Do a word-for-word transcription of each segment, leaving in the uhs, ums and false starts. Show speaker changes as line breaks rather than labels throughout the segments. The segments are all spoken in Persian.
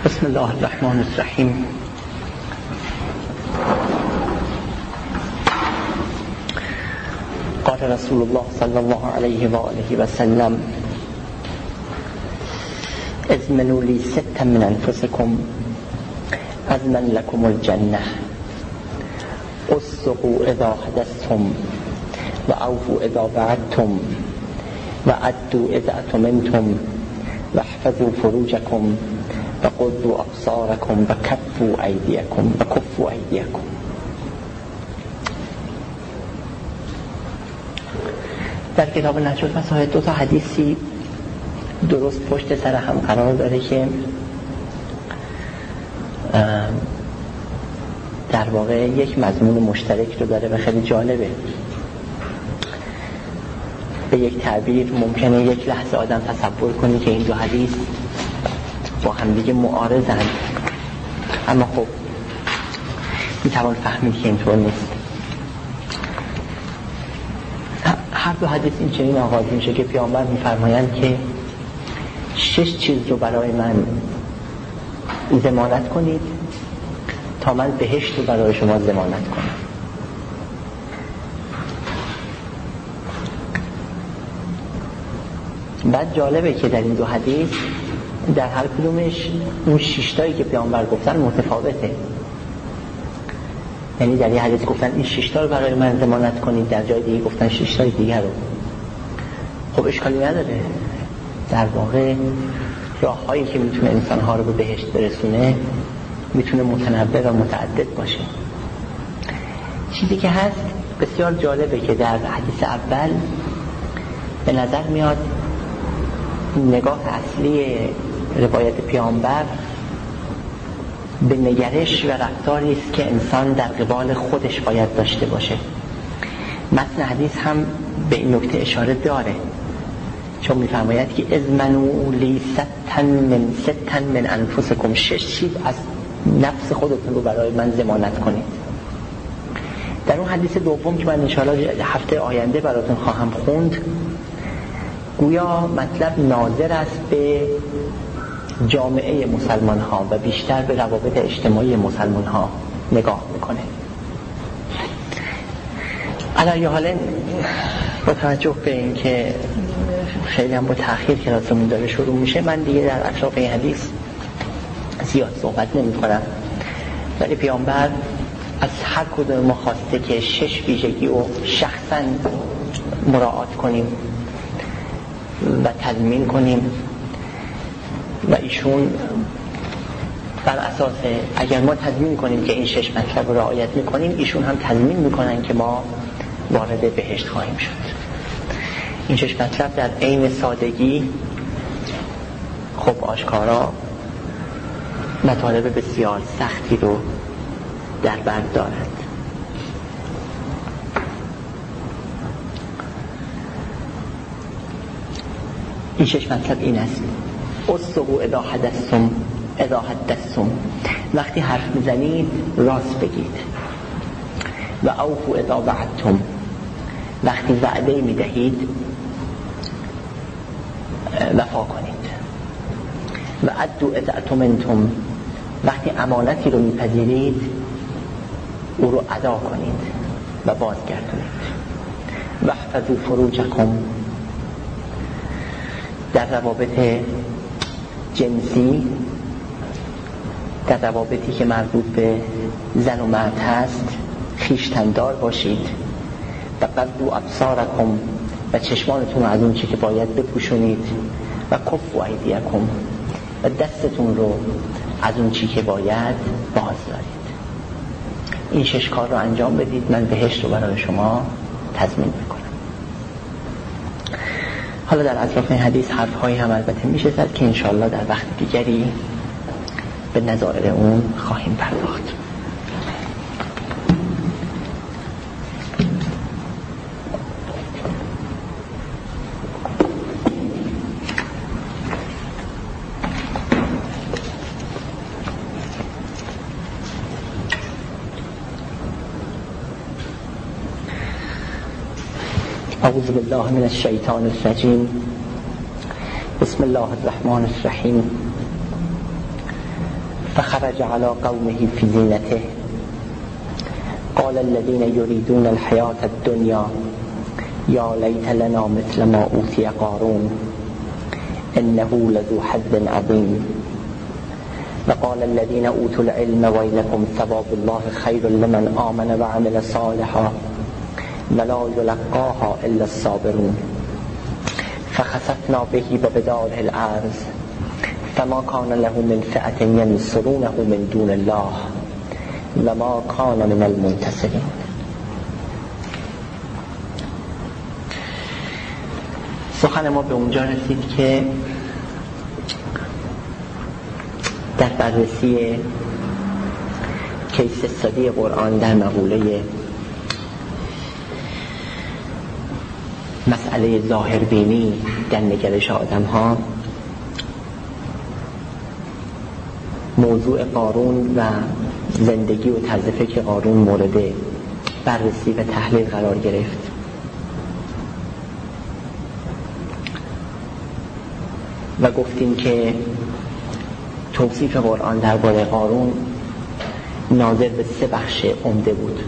بسم الله الرحمن الرحیم. قال رسول الله صلی الله علیه و آله و سلم: اضمنوا لی ستا من انفسکم اضمن لکم الجنه اصدقوا اذا حدثتم و اوفوا اذا وعدتم و عدوا اذا اؤتمنتم و احفظوا فروجکم و غضوا ابصارکم و کفوا ایدیکم و کفوا ایدیکم. در کتاب نهج المصاحب دو تا حدیثی درست پشت سر هم قرار داره که در واقع یک مضمون مشترک رو داره و خیلی جالبه. به یک تعبیر ممکنه یک لحظه آدم تصور کنه که این دو حدیث با هم دیگه معارضن، اما خب میتوان فهمید که اینطور نیست. هر دو حدیث این چنین آغاز میشه که پیامبر میفرمایند که شش چیز رو برای من ضمانت کنید تا من بهشت رو برای شما ضمانت کنم. بعد جالبه که در این دو حدیث در هر کدومش اون شیشتایی که پیامبر گفتن متفاوته. یعنی در یه حدیث گفتن این شیشتا رو برای من ضمانت کنید، در جای دیگه گفتن شیشتای دیگر رو. خب اشکالی نداره، در واقع راه هایی که میتونه انسان ها رو به بهشت برسونه میتونه متنوع و متعدد باشه. چیزی که هست بسیار جالبه که در حدیث اول به نظر میاد نگاه اصلی روایت پیامبر به نگرش و رفتاری است که انسان در قبال خودش باید داشته باشه. متن حدیث هم به این نکته اشاره داره، چون میفرماید که اضمنوا لی ستا من ستا من انفسکم، شش چیز از نفس خودتون رو برای من ضمانت کنید. در اون حدیث دوم که من انشاءالله هفته آینده براتون خواهم خوند، گویا مطلب ناظر است به جامعه مسلمان ها و بیشتر به روابط اجتماعی مسلمان ها نگاه میکنه. علی حال با توجه به این که خیلی هم با تأخیر کلاسمون داره شروع میشه، من دیگه در اطراف این حدیث زیاد صحبت نمی کنم، ولی پیامبر از هر کدوم ما خواسته که شش ویژگی رو شخصا مراعات کنیم و تضمین کنیم و ایشون بر اساس اگر ما تضمین کنیم که این شش مطلب رو رعایت میکنیم، ایشون هم تضمین میکنن که ما وارد بهشت خواهیم شد. این شش مطلب در عین سادگی خب آشکارا مطالب بسیار سختی رو در بر دارد. این شش مطلب این است: اصدقوا اذا حدثتم اذا حدثتم، وقتی حرف میزنید راست بگید. و اوفوا اذا وعدتم، وقتی وعده میدهید وفا کنید. و عدوا اذا اؤتمنتم، وقتی امانتی رو میپذیرید او رو ادا کنید و بازگردونید. و احفظوا فروجکم، در روابط جنسی، در روابطی که مربوط به زن و مرد هست خویشتن‌دار باشید. و غضوا ابصارکم، و چشمانتون رو از اون چی که باید بپوشونید. و کفوا ایدیکم، و دستتون رو از اون چی که باید باز دارید. این شش کار رو انجام بدید، من بهشت رو برای شما تضمین میکنم. حالا در اطراف این حدیث حرف‌هایی هم البته میشه زد که انشاءالله در وقت دیگری به نظائر اون خواهیم پرداخت. اعوذ بالله من الشیطان الرجیم. بسم الله الرحمن الرحیم. فخرج على قومه في زینته قال الذين يريدون الحياة الدنيا يا ليت لنا مثل ما أوتي قارون إنه لذو حظ عظيم وقال الذين أوتوا العلم ويلكم ثواب الله خير لمن آمن وعمل صالحا ولا يلقاها إلا الصابرون فخسفنا به وبداره الأرض فما كان له من فئة ينصرونه من دون الله وما كان من المنتصرين. سخن ما به اونجا رسید که در بررسی کیس استادی قرآن در مقوله مسئله ظاهربینی در نگرش آدم ها موضوع قارون و زندگی و طرز فکر قارون مورد بررسی و تحلیل قرار گرفت. و گفتیم که توصیف قرآن درباره قارون ناظر به سه بخش عمده بود.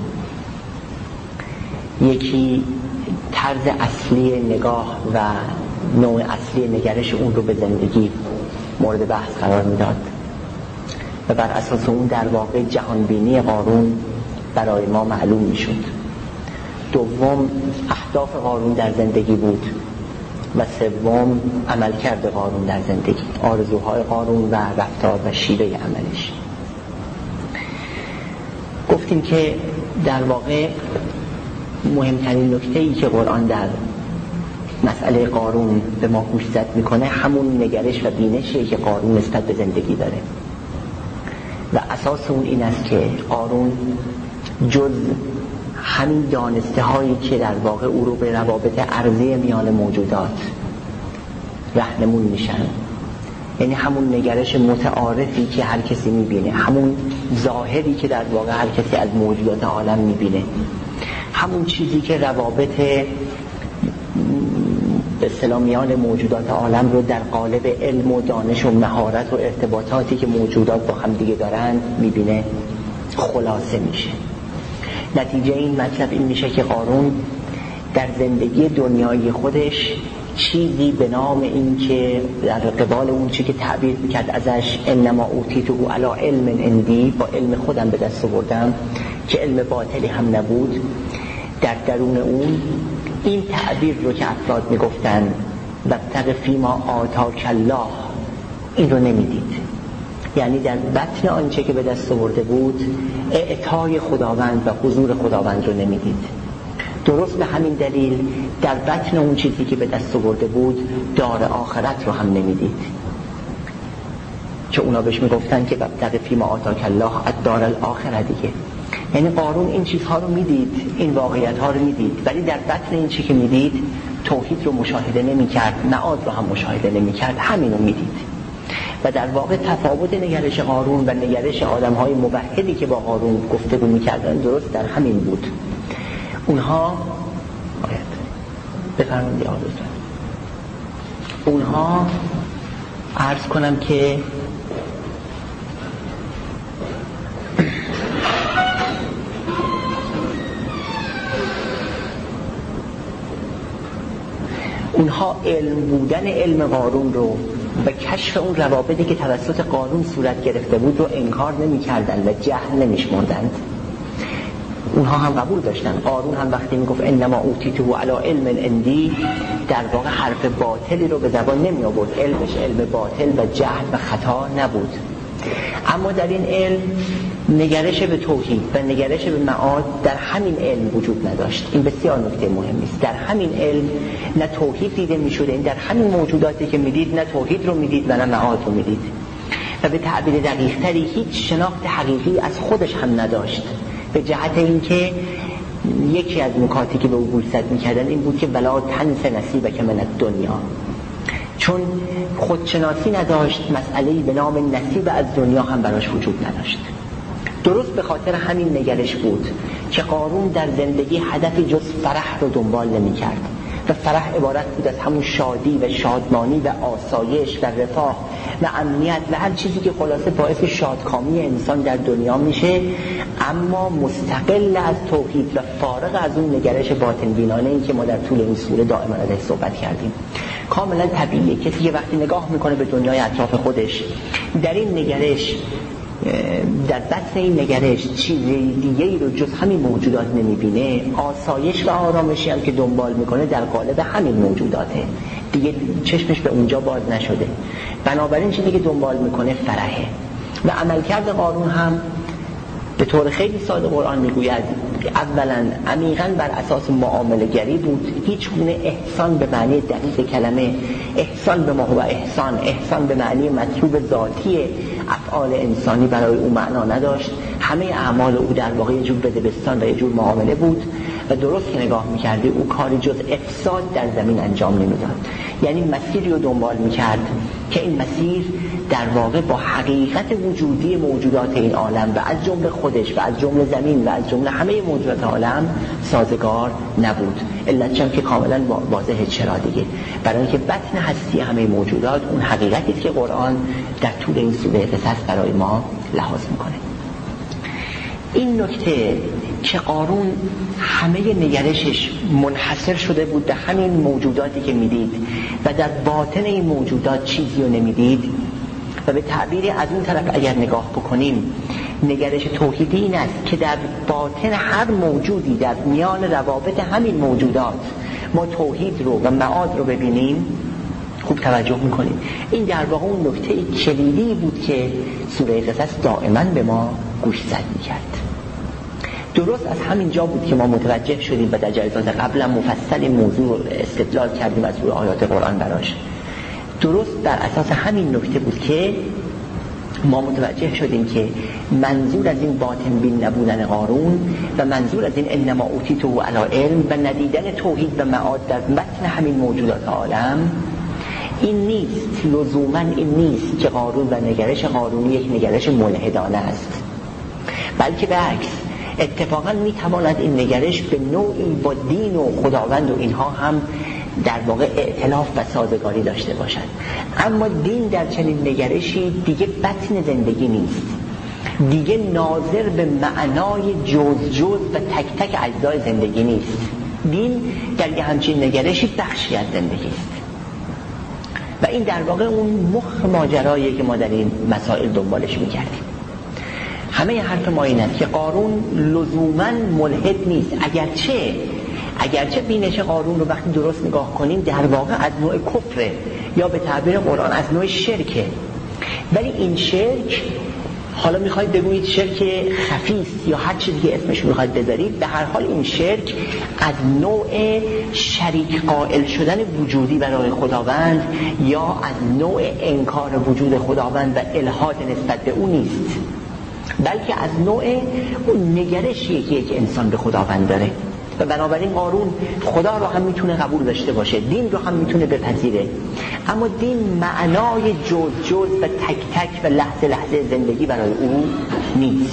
یکی طرز اصلی نگاه و نوع اصلی نگرش اون رو به زندگی مورد بحث قرار میداد و بر اساس اون در واقع جهانبینی قارون برای ما معلوم میشد. دوم اهداف قارون در زندگی بود و سوم عملکرد قارون در زندگی، آرزوهای قارون و رفتار و شیوه عملش. گفتیم که در واقع مهمترین نکته‌ای که قرآن در مسئله قارون به ما گوشزد میکنه همون نگرش و بینشی که قارون نسبت به زندگی داره و اساس اون این است که قارون جز همین دانسته هایی که در واقع او رو به روابط عرضی میان موجودات راهنمون میشن، یعنی همون نگرش متعارفی که هر کسی میبینه، همون ظاهری که در واقع هر کسی از موجودات عالم میبینه، همون چیزی که روابط به اصطلاح میان موجودات عالم رو در قالب علم و دانش و مهارت و ارتباطاتی که موجودات با هم دیگه دارن میبینه، خلاصه میشه. نتیجه این مطلب این میشه که قارون در زندگی دنیای خودش چیزی به نام این که در قبال اون چی که تعبیر میکرد ازش انما اوتیته علی علم عندی، با علم خودم به دست آوردم، که علم باطلی هم نبود، در درون اون این تعبیر رو که افراد میگفتن وابتغ فیما آتاک الله، این رو نمیدید. یعنی در بطن آنچه که به دست آورده بود اعطای خداوند و حضور خداوند رو نمیدید. درست به همین دلیل در بطن اون چیزی که به دست آورده بود دار آخرت رو هم نمیدید، که اونا بهش میگفتن که وابتغ فیما آتاک الله الدار الاخره دیگه. یعنی قارون این چیزها رو میدید، این واقعیت ها رو میدید، ولی در بطن این چی که میدید توحید رو مشاهده نمیکرد، معاد رو هم مشاهده نمیکرد، همین رو میدید. و در واقع تفاوت نگرش قارون و نگرش آدم‌های موحدی که با قارون گفتگو می‌کردن درست در همین بود. اونها آیت بفرمایید یاد بزن. اونها عرض کنم که اونها علم بودن علم قارون رو و کشف اون روابطی که توسط قارون صورت گرفته بود رو انکار نمی کردن و جهل نمی شمردند. اونها هم قبول داشتن. قارون هم وقتی می گفت انما اوتیته علی علم عندی، در واقع حرف باطلی رو به زبان نمی آورد، علمش علم باطل و جهل و خطا نبود. اما در این علم نگرش به توحید و نگرش به معاد در همین علم وجود نداشت. این بسیار نکته مهمی است. در همین علم نه توحید دیده می‌شد، این در همین موجوداتی که میدید نه توحید رو میدید و نه معاد رو میدید و به تعبیر دقیق‌تری هیچ شناخت حقیقی از خودش هم نداشت، به جهت اینکه یکی از نکاتی که به او گوشزد می‌کردن این بود که بلا تنس نصیبک من الدنیا، چون خودشناسی نداشت، مسئله‌ای به نام نصیب از دنیا هم براش وجود نداشت. درست به خاطر همین نگرش بود که قارون در زندگی هدفی جز فرح رو دنبال نمی کرد و فرح عبارت بود از همون شادی و شادمانی و آسایش و رفاه و امنیت و هر چیزی که خلاصه باعث شادکامی انسان در دنیا میشه، اما مستقل از توحید و فارغ از اون نگرش باطن بینانه ای که ما در طول این سوره دائما ازش صحبت کردیم. کاملا طبیعیه کسی که وقتی نگاه میکنه به دنیای اطراف خودش، در این نگرش در بطن این نگرش چیزی دیگه ای رو جز همین موجودات نمیبینه، آسایش و آرامشی هم که دنبال میکنه در قالب همین موجوداته، دیگه چشمش به اونجا باز نشده. بنابراین چیزی که دنبال میکنه فرحه. و عملکرد قارون هم به طور خیلی ساده قرآن میگوید اولا عمیقاً بر اساس معامله گری بود، هیچ گونه احسان به معنی دقیق کلمه، احسان به ما هو احسان، احسان به معنی مطلوب ذاتی افعال انسانی برای او معنا نداشت. همه اعمال او در واقع یه جور بدبستان و یه جور معامله بود و درست که نگاه میکردی او کاری جز افساد در زمین انجام نمیداد. یعنی مسیری رو دنبال میکرد که این مسیر در واقع با حقیقت وجودی موجودات این عالم و از جمله خودش و از جمله زمین و از جمله همه موجودات عالم سازگار نبود. علتش هم که کاملا واضحه. چرا دیگه؟ برای اینکه بطن هستی همه موجودات اون حقیقتی است که قرآن در طول این سوره قصص برای ما لحاظ میکنه. این نکته که قارون همه نگرشش منحصر شده بود به همین موجوداتی که میدید و در باطن این موجودات چیزی رو نمیدید و به تعبیری از اون طرف اگر نگاه بکنیم نگرش توحیدی این است که در باطن هر موجودی در میان روابط همین موجودات ما توحید رو و معاد رو ببینیم. خوب توجه میکنیم این در واقع اون نکته کلیدی بود که سوره قصص دائما به ما گوش زد میکرد. درست از همین جا بود که ما متوجه شدیم و در جلسات قبلا مفصل این موضوع استدلال کردیم از روی آیات قرآن براش. درست بر اساس همین نکته بود که ما متوجه شدیم که منظور از این باطن بین نبودن قارون و منظور از این انما اوتیته علی علم و ندیدن توحید و معاد در بطن همین موجودات عالم این نیست، لزوما این نیست که قارون و نگرش قارونی یک نگرش ملحدانه است، بلکه به عکس اتفاقا میتواند این نگرش به نوعی با دین و خداوند و اینها هم در واقع ائتلاف و سازگاری داشته باشد. اما دین در چنین نگرشی دیگه بطن زندگی نیست، دیگه ناظر به معنای جز جز و تک تک اجزای زندگی نیست. دین در یه همچین نگرشی بخشی از زندگی است و این در واقع اون مخ ماجراییه که ما در این مسائل دنبالش میکردیم. همه حرف ما این است که قارون لزوماً ملحد نیست، اگرچه اگرچه بینش قارون رو وقتی درست نگاه کنیم در واقع از نوع کفره یا به تعبیر قرآن از نوع شرکه، ولی این شرک حالا میخواید بگویید شرک خفیست یا هر چیز دیگه اسمش میخواید بذارید، به هر حال این شرک از نوع شریک قائل شدن وجودی برای خداوند یا از نوع انکار وجود خداوند و الحاد نسبت به او نیست، بلکه از نوع اون نگرشیه که یک انسان به خداوند داره و بنابراین قارون خدا رو هم میتونه قبول داشته باشه، دین رو هم میتونه بپذیره، اما دین معنای جز جز و تک تک و لحظه لحظه زندگی برای او نیست.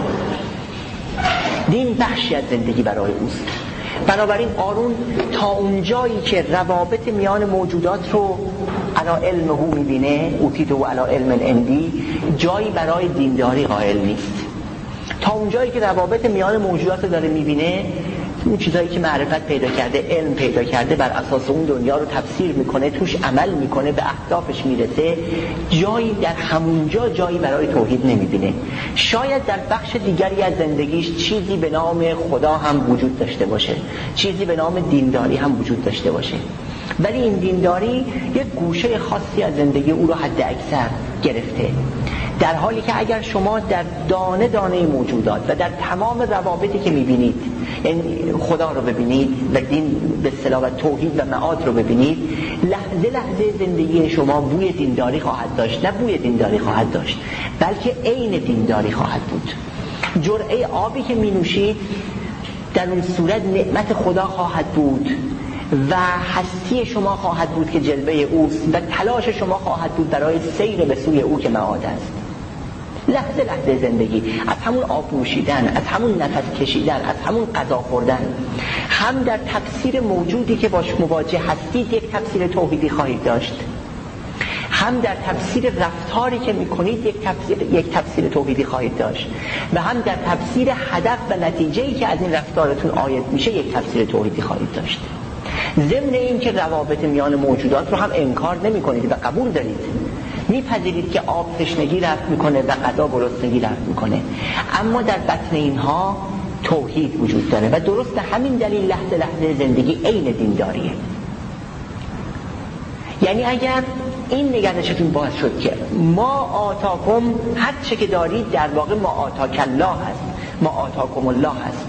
دین بخشی از زندگی برای اوست. بنابراین قارون تا اونجایی که روابط میان موجودات رو علا علم هو میبینه، اوتیت و علا علم اندی، جایی برای دینداری قائل نیست. تا اونجایی که روابط میان موجودات رو داره میبینه، اون چیزایی که معرفت پیدا کرده، علم پیدا کرده، بر اساس اون دنیا رو تفسیر میکنه، توش عمل میکنه، به اهدافش میرسه، جایی در همونجا جایی برای توحید نمیبینه. شاید در بخش دیگری از زندگیش چیزی به نام خدا هم وجود داشته باشه، چیزی به نام دینداری هم وجود داشته باشه، ولی این دینداری یک گوشه خاصی از زندگی او رو حد اکثر گرفته، در حالی که اگر شما در دانه دانه موجودات و در تمام روابطی که میبینید یعنی خدا رو ببینید و دین به اصطلاح و توحید و معاد رو ببینید، لحظه لحظه زندگی شما بوی دینداری خواهد داشت، نه بوی دینداری خواهد داشت بلکه عین دینداری خواهد بود. جرعه آبی که می نوشید در اون صورت نعمت خدا خواهد بود و هستی شما خواهد بود که جلوه اوست و تلاش شما خواهد بود برای سیر به سوی او که معاد است. لحظه لحظه زندگی، از همون آب نوشیدن، از همون نفس کشیدن، از همون غذا خوردن، هم در تفسیر موجودی که باش مواجه هستید یک تفسیر توحیدی خواهید داشت، هم در تفسیر رفتاری که میکنید یک تفسیر یک تفسیر توحیدی خواهید داشت، و هم در تفسیر هدف و نتیجه‌ای که از این رفتارتون عاید میشه یک تفسیر توحیدی خواهید داشت. ضمن این که روابط میان موجودات رو هم انکار نمی‌کنید و قبول دارید، میپذیرید که آب تشنگی رفع میکنه و غذا گرسنگی رفع میکنه، اما در بطن اینها توحید وجود داره و درست همین دلیل لحظه لحظه زندگی عین دینداریه. یعنی اگر این نگرشتون باز شد که ما آتاکم، هر چه که دارید در واقع ما آتاک الله هست، ما آتاکم الله هست،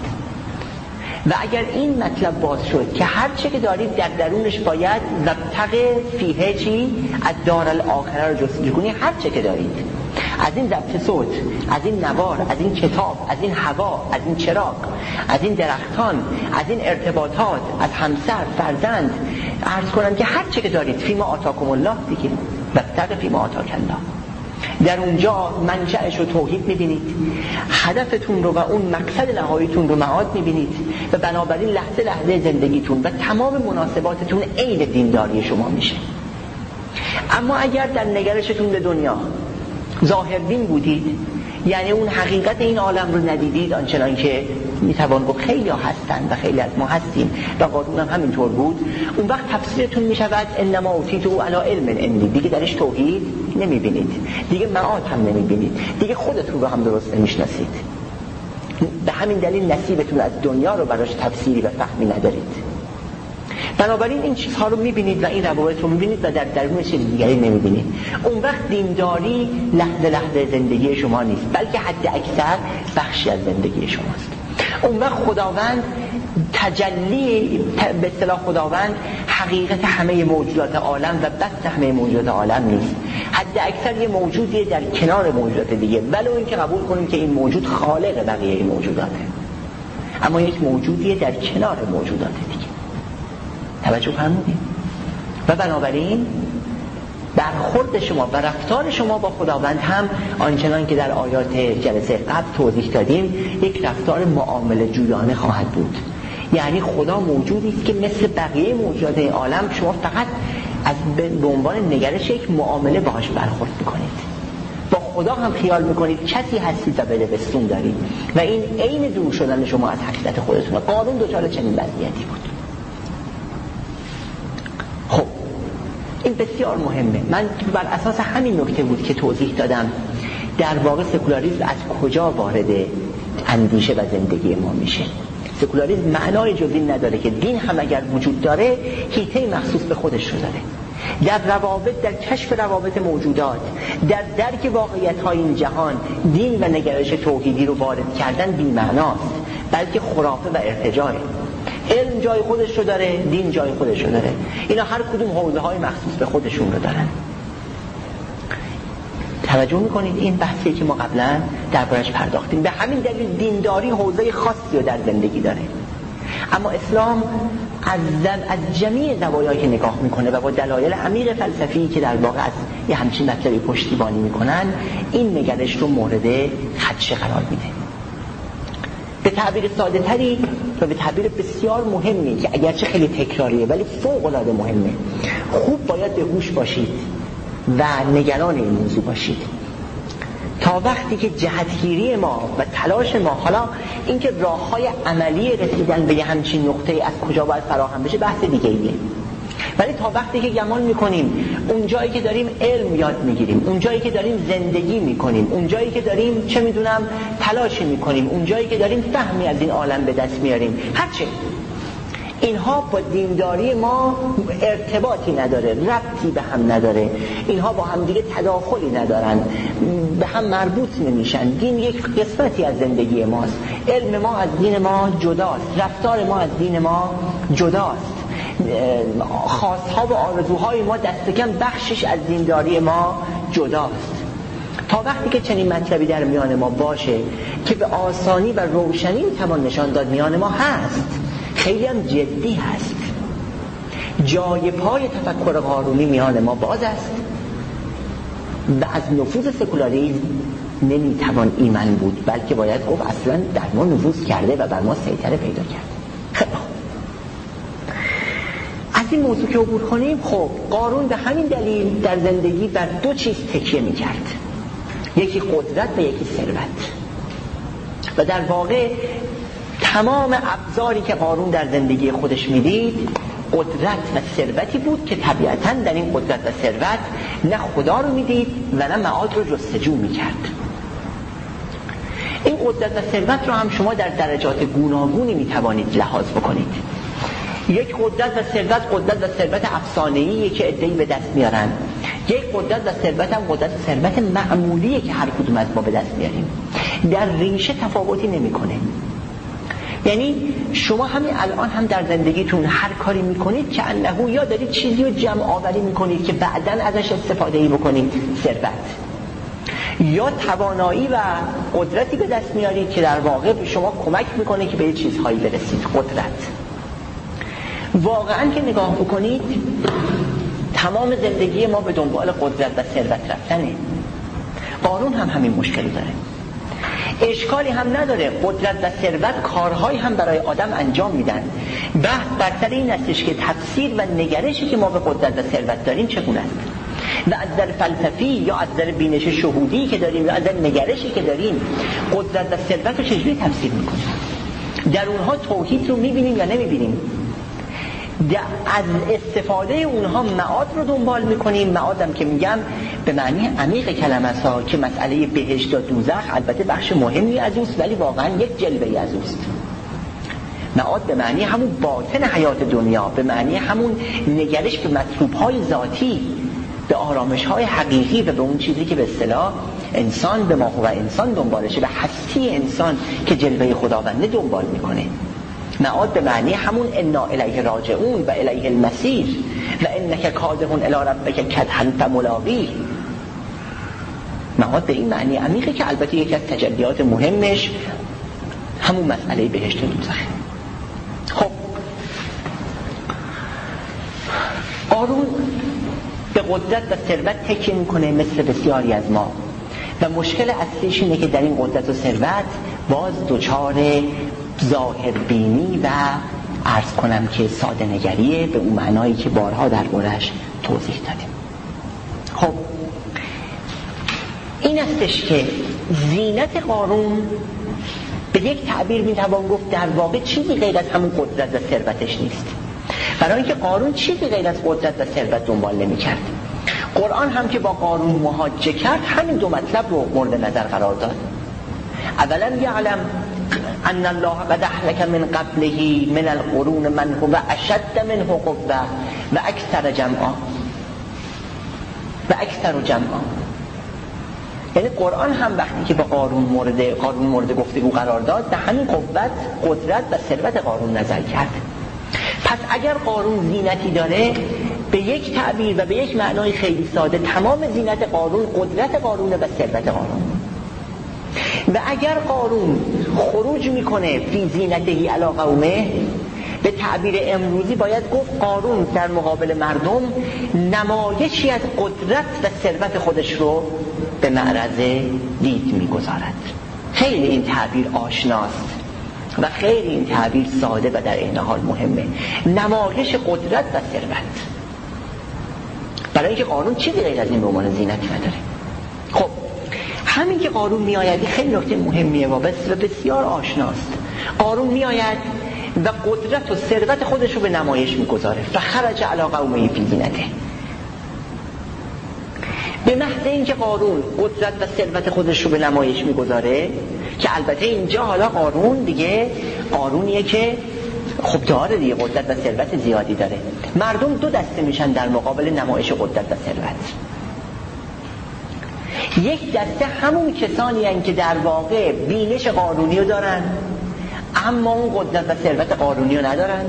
و اگر این مطلب باز شد که هر چه که دارید در درونش باید وبتغ فیه چی از دار الاخره رو جستجو کنید، هر چه که دارید، از این ضبط صوت، از این نوار، از این کتاب، از این هوا، از این چراغ، از این درختان، از این ارتباطات، از همسر، فرزند، عرض کنم که هر چه که دارید فیما آتاکم الله دیگه، وبتغ فیما آتاک الله، در اونجا منشأش رو توحید میبینید، هدفتون رو و اون مقصد نهاییتون رو معاد میبینید و بنابراین لحظه لحظه زندگیتون و تمام مناسباتتون عین دینداری شما میشه. اما اگر در نگرشتون به دنیا ظاهربین بودید، یعنی اون حقیقت این عالم رو ندیدید، آنچنان که میتوان گفت خیلی ها هستن و خیلی از ما هستیم و قارون هم همینطور بود، اون وقت تفسیرتون میشود انما اوتیتو علی علم عندی، دیگه درش توحید نمیبینید، دیگه معاد هم نمیبینید، دیگه خودتون رو هم درست نمیشناسید، به همین دلیل نصیبتون از دنیا رو براش تفسیری و فهمی ندارید. بنابراین این چیزها رو میبینید و این روابط رو میبینید و در درون چیز دیگری نمیبینید. اون وقت دینداری لحظه لحظه زندگی شما نیست، بلکه حد اکثر بخشی از زندگی شماست. اون وقت خداوند تجلی، به اصطلاح خداوند حقیقت همه موجودات عالم و بس همه موجودات عالم نیست، حد اکثر یه موجودیه در کنار موجودات دیگه، ولو اینکه قبول کنیم که این موجود خالق بقیه این موجوداته، اما یک موجودیه در کنار موجودات دیگه. توجه فرمودید؟ و بنابراین برخورد شما و رفتار شما با خداوند هم آنچنان که در آیات جلسه قبل توضیح دادیم یک رفتار معامله جویانه خواهد بود. یعنی خدا موجودی است که مثل بقیه موجودات این عالم شما فقط از به عنوان نگرش یک معامله باهاش برخورد میکنید، با خدا هم خیال میکنید کسی هستید و بده بستون دارید و این عین دور شدن شما از حقیقت خودتونه. قارون دچار چنین وضعیتی بود. خب این بسیار مهمه. من بر اساس همین نکته بود که توضیح دادم در واقع سکولاریسم از کجا وارد اندیشه و زندگی ما میشه. سکولاریسم معنای جزئی نداره که دین هم اگر وجود داره حیطه مخصوص به خودش رو داره. در روابط، در کشف روابط موجودات، در درک واقعیت‌های این جهان، دین و نگرش توحیدی رو وارد کردن بی‌معناست، بلکه خرافه و ارتجاعه. علم جای خودش رو داره، دین جای خودش رو داره، اینا هر کدوم حوزه‌های مخصوص به خودشون رو دارن. توجه میکنید این بحثی که ما قبلا دربارش پرداختیم. به همین دلیل دینداری حوزه خاصی رو در زندگی داره، اما اسلام از از جمیع زوایایی که نگاه میکنه و با دلایل عمیق فلسفی که در واقع از یه همچین مطلبی پشتیبانی میکنن این نگرش رو مورد خدشه قرار میده. به تعبیر ساده تری و به تعبیر بسیار مهمی که اگرچه خیلی تکراریه ولی فوق العاده مهمه، خوب باید به هوش باشید و نگران این موضوع باشید تا وقتی که جهتگیری ما و تلاش ما، حالا اینکه راه‌های عملی رسیدن به همچین نقطه‌ای از کجا باید فراهم بشه بحث دیگه‌ایه، ولی تا وقتی که گمان میکنیم اون جایی که داریم علم یاد میگیریم، اون جایی که داریم زندگی میکنیم، اون جایی که داریم چه میدونم تلاش میکنیم، اون جایی که داریم فهمی از این عالم به دست میاریم، هرچه اینها با دینداری ما ارتباطی نداره، ربطی به هم نداره، اینها با هم دیگه تداخلی ندارن، به هم مربوط نمیشن. دین یک قسمتی از زندگی ماست، علم ما از دین ما جداست، رفتار ما از دین ما جداست، خواستها و آرزوهای ما دست کم بخشش از دینداری ما جداست. تا وقتی که چنین مطلبی در میان ما باشه که به آسانی و روشنی توان نشان داد میان ما هست، خیلی هم جدی هست، جای پای تفکر قارونی میان ما باز است و از نفوذ سکولاریسم نمیتوان ایمن بود، بلکه باید گفت اصلا در ما نفوذ کرده و بر ما سیطره پیدا کرده. خب از این موضوع که عبور کنیم، خب قارون به همین دلیل در زندگی بر دو چیز تکیه میکرد، یکی قدرت و یکی ثروت. و در واقع تمام ابزاری که قارون در زندگی خودش میدید قدرت و ثروتی بود که طبیعتاً در این قدرت و ثروت نه خدا رو میدید و نه معاد رو جستجو میکرد. این قدرت و ثروت رو هم شما در درجات گوناگونی میتوانید لحاظ بکنید. یک قدرت و ثروت قدرت و ثروت افسانه‌ایه که عده‌ای به دست میارن، یک قدرت و ثروت هم قدرت و ثروت معمولیه که هر کدوم از ما به دست میاریم، در ریشه تفاوتی نمیکنه. یعنی شما همین الان هم در زندگیتون هر کاری میکنید که انه یا دارید چیزی رو جمع آوری میکنید که بعداً ازش استفاده‌ای بکنید، ثروت، یا توانایی و قدرتی به دست میارید که در واقع به شما کمک میکنه که به چیزهایی برسید، قدرت. واقعاً که نگاه بکنید تمام زندگی ما به دنبال قدرت و ثروت رفتنه. قارون هم همین مشکل داره، اشکالی هم نداره، قدرت و ثروت کارهایی هم برای آدم انجام میدن. بحث بر سر این استش که تفسیر و نگرشی که ما به قدرت و ثروت داریم چگونه است و از نظر فلسفی یا از نظر بینش شهودی که داریم یا از نظر نگرشی که داریم قدرت و ثروت رو چجوری تفسیر میکنیم، در اونها توحید رو میبینیم یا نمیبینیم، از استفاده اونها معاد رو دنبال میکنیم. معادم که میگم به معنی عمیق کلمه ها که مسئله بهشت و دوزخ البته بخش مهمی از اوست، ولی واقعا یک جلوه‌ای از اوست. معاد به معنی همون باطن حیات دنیا، به معنی همون نگرش به مطلوب‌های ذاتی، به آرامش‌های حقیقی و به اون چیزی که به اصطلاح انسان به ما و انسان دنبالشه، به هستی انسان که جلوه خداونده دنبال میکنه. معاد به معنی همون انا الیه راجعون و الیه المصیر و انک کادح الی ربک کدحا فملاقیه. معاد به این معنی عمیقی که البته یکی از تجلیات مهمش همون مسئله بهشت و دوزخه. خب قارون به قدرت و ثروت تکیه میکنه مثل بسیاری از ما و مشکل اصلیش اینه که در این قدرت و ثروت باز دوچار ظاهر بینی و عرض کنم که ساده نگریه به اون معنایی که بارها در بارش توضیح دادیم. خب این استش که زینت قارون به یک تعبیر میتوان گفت در واقع چیزی غیر از همون قدرت و ثروتش نیست، برای اینکه قارون چیزی غیر از قدرت و ثروت دنبال نمی‌کرد. قرآن هم که با قارون محاجه کرد همین دو مطلب رو مورد نظر قرار داد. اولم یعلم ان الله قد اهلک من قبله من القرون من هو اشد منه قوة و اکثر جمعا و اکثر جمعا. یعنی قرآن هم وقتی که با قارون مورد قارون مورد گفتگو قرار داد به همین قوت، قدرت و ثروت قارون نظر کرد. پس اگر قارون زینتی داره، به یک تعبیر و به یک معنای خیلی ساده تمام زینت قارون قدرت قارون و ثروت قارون. و اگر قارون خروج میکنه فی زینتهی علی قومه، به تعبیر امروزی باید گفت قارون در مقابل مردم نمایشی از قدرت و ثروت خودش رو به معرض دید میگذارد. خیلی این تعبیر آشناست و خیلی این تعبیر ساده و در عین حال مهمه، نمایش قدرت و ثروت، برای اینکه قارون چیزی غیر از این به عنوان زینتی نداره. خب همین که قارون میآید خیلی نکته مهمیه و بسیار آشناست. قارون میآید و قدرت و ثروت خودش رو به نمایش میگذاره. فخرج علی قومه فی زینته. به محض اینکه قارون قدرت و ثروت خودش رو به نمایش میگذاره، که البته اینجا حالا قارون دیگه قارونیه که خب داره دیگه قدرت و ثروت زیادی داره، مردم دو دسته میشن در مقابل نمایش قدرت و ثروت. یک دسته همون کسانی هستند که در واقع بینش قارونی رو دارن اما اون قدرت و ثروت قارونی رو ندارن،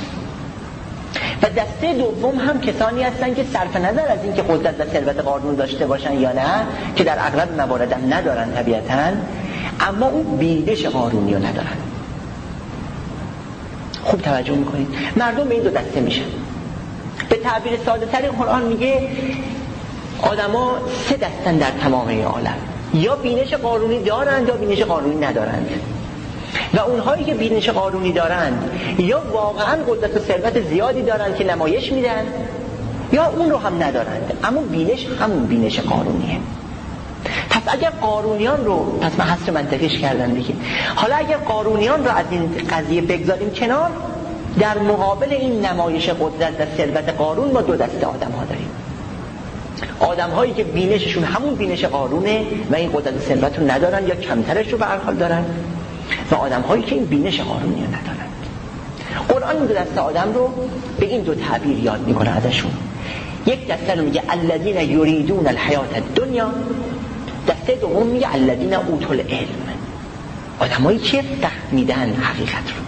و دسته دوم هم کسانی هستن که صرف نظر از این که قدرت و ثروت قارون داشته باشن یا نه، که در اغلب موارد هم ندارن طبیعتاً، اما اون بینش قارونی رو ندارن. خوب توجه میکنید، مردم به این دو دسته میشن. به تعبیر ساده تری قرآن میگه آدما سه دستن در تمام عالم. یا بینش قارونی دارند یا بینش قارونی ندارند. و اونهایی که بینش قارونی دارند یا واقعا قدرت و ثروت زیادی دارند که نمایش میدن، یا اون رو هم ندارند، اما بینش همون بینش قارونیه. پس اگر قارونیان رو، پس من حصر منطقیش کردم دیگه، حالا اگر قارونیان رو از این قضیه بگذاریم کنار، در مقابل این نمایش قدرت و ثروت قارون ما دو دسته آدم ها داریم. آدم هایی که بینششون همون بینش قارونه و این قدرت و ثروت رو ندارن یا کمترش رو به هر حال دارن، و آدم هایی که این بینش قارونی رو ندارن. قرآن این دو دسته آدم رو به این دو تعبیر یاد میکنه ازشون. یک دسته رو میگه الذین یریدون الحیات الدنیا، دسته دوم میگه الذین اوتوا العلم، آدمایی که فهمیدن حقیقت رو.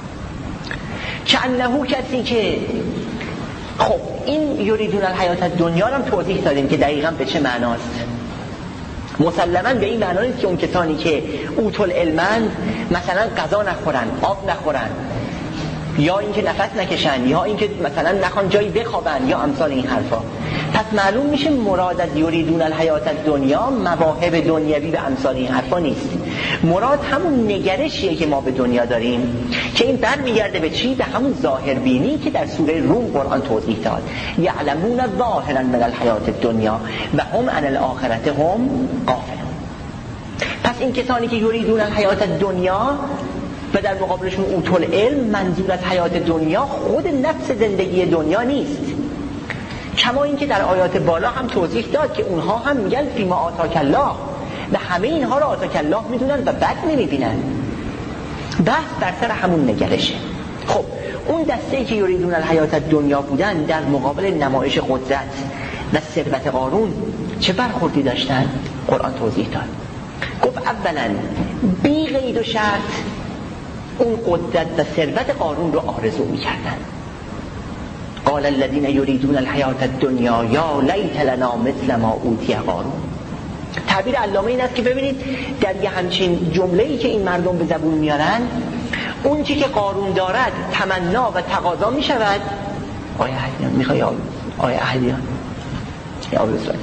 کأنه کسی که، خب این یریدون الحیات الدنیا رو هم توضیح دادیم که دقیقاً به چه معناست. مسلماً به این معنی نیست که اون کسانی که اوتوا العلمند مثلا غذا نخورن، آب نخورن، یا اینکه نفس نکشن، یا اینکه مثلا نخوان جایی بخوابن، یا امثال این حرفا. پس معلوم میشه مراد از یریدون الحیات الدنیا مواهب دنیوی و امثال این حرفا نیست. مراد همون نگرشیه که ما به دنیا داریم که این برمیگرده به چی؟ به همون ظاهر بینی که در سوره روم قرآن توضیح داد. یعلمون ظاهرا من الحیات الدنیا و هم عن الاخره هم غافلون. پس این کسانی که یریدون الحیات الدنیا و در مقابلشون اوتوا العلم، منظور از حیات دنیا خود نفس زندگی دنیا نیست، کما اینکه در آیات بالا هم توضیح داد که اونها هم میگن فیما آتاک الله، و همه اینها رو آتاک الله میدونن و بد نمیبینن. بحث بر سر همون نگرشه. خب اون دسته‌ای که یریدون الحیات الدنیا بودن در مقابل نمایش قدرت و ثروت قارون چه برخوردی داشتن؟ قرآن توضیح داد. گفت اولا بی قید و شرط اون قدرت و ثروت قارون رو آرزو می‌کردن. قال الذين يريدون الحياة الدنيا یا لیت لنا مثل ما اوتی قارون. تعبیر علامه این است که ببینید در یه همچین جمله‌ای که این مردم به زبون میارن، اون چی که قارون دارد تمنا و تقاضا میشود. آیه اهلیان میخوای آیه اهلیان یا بسواد.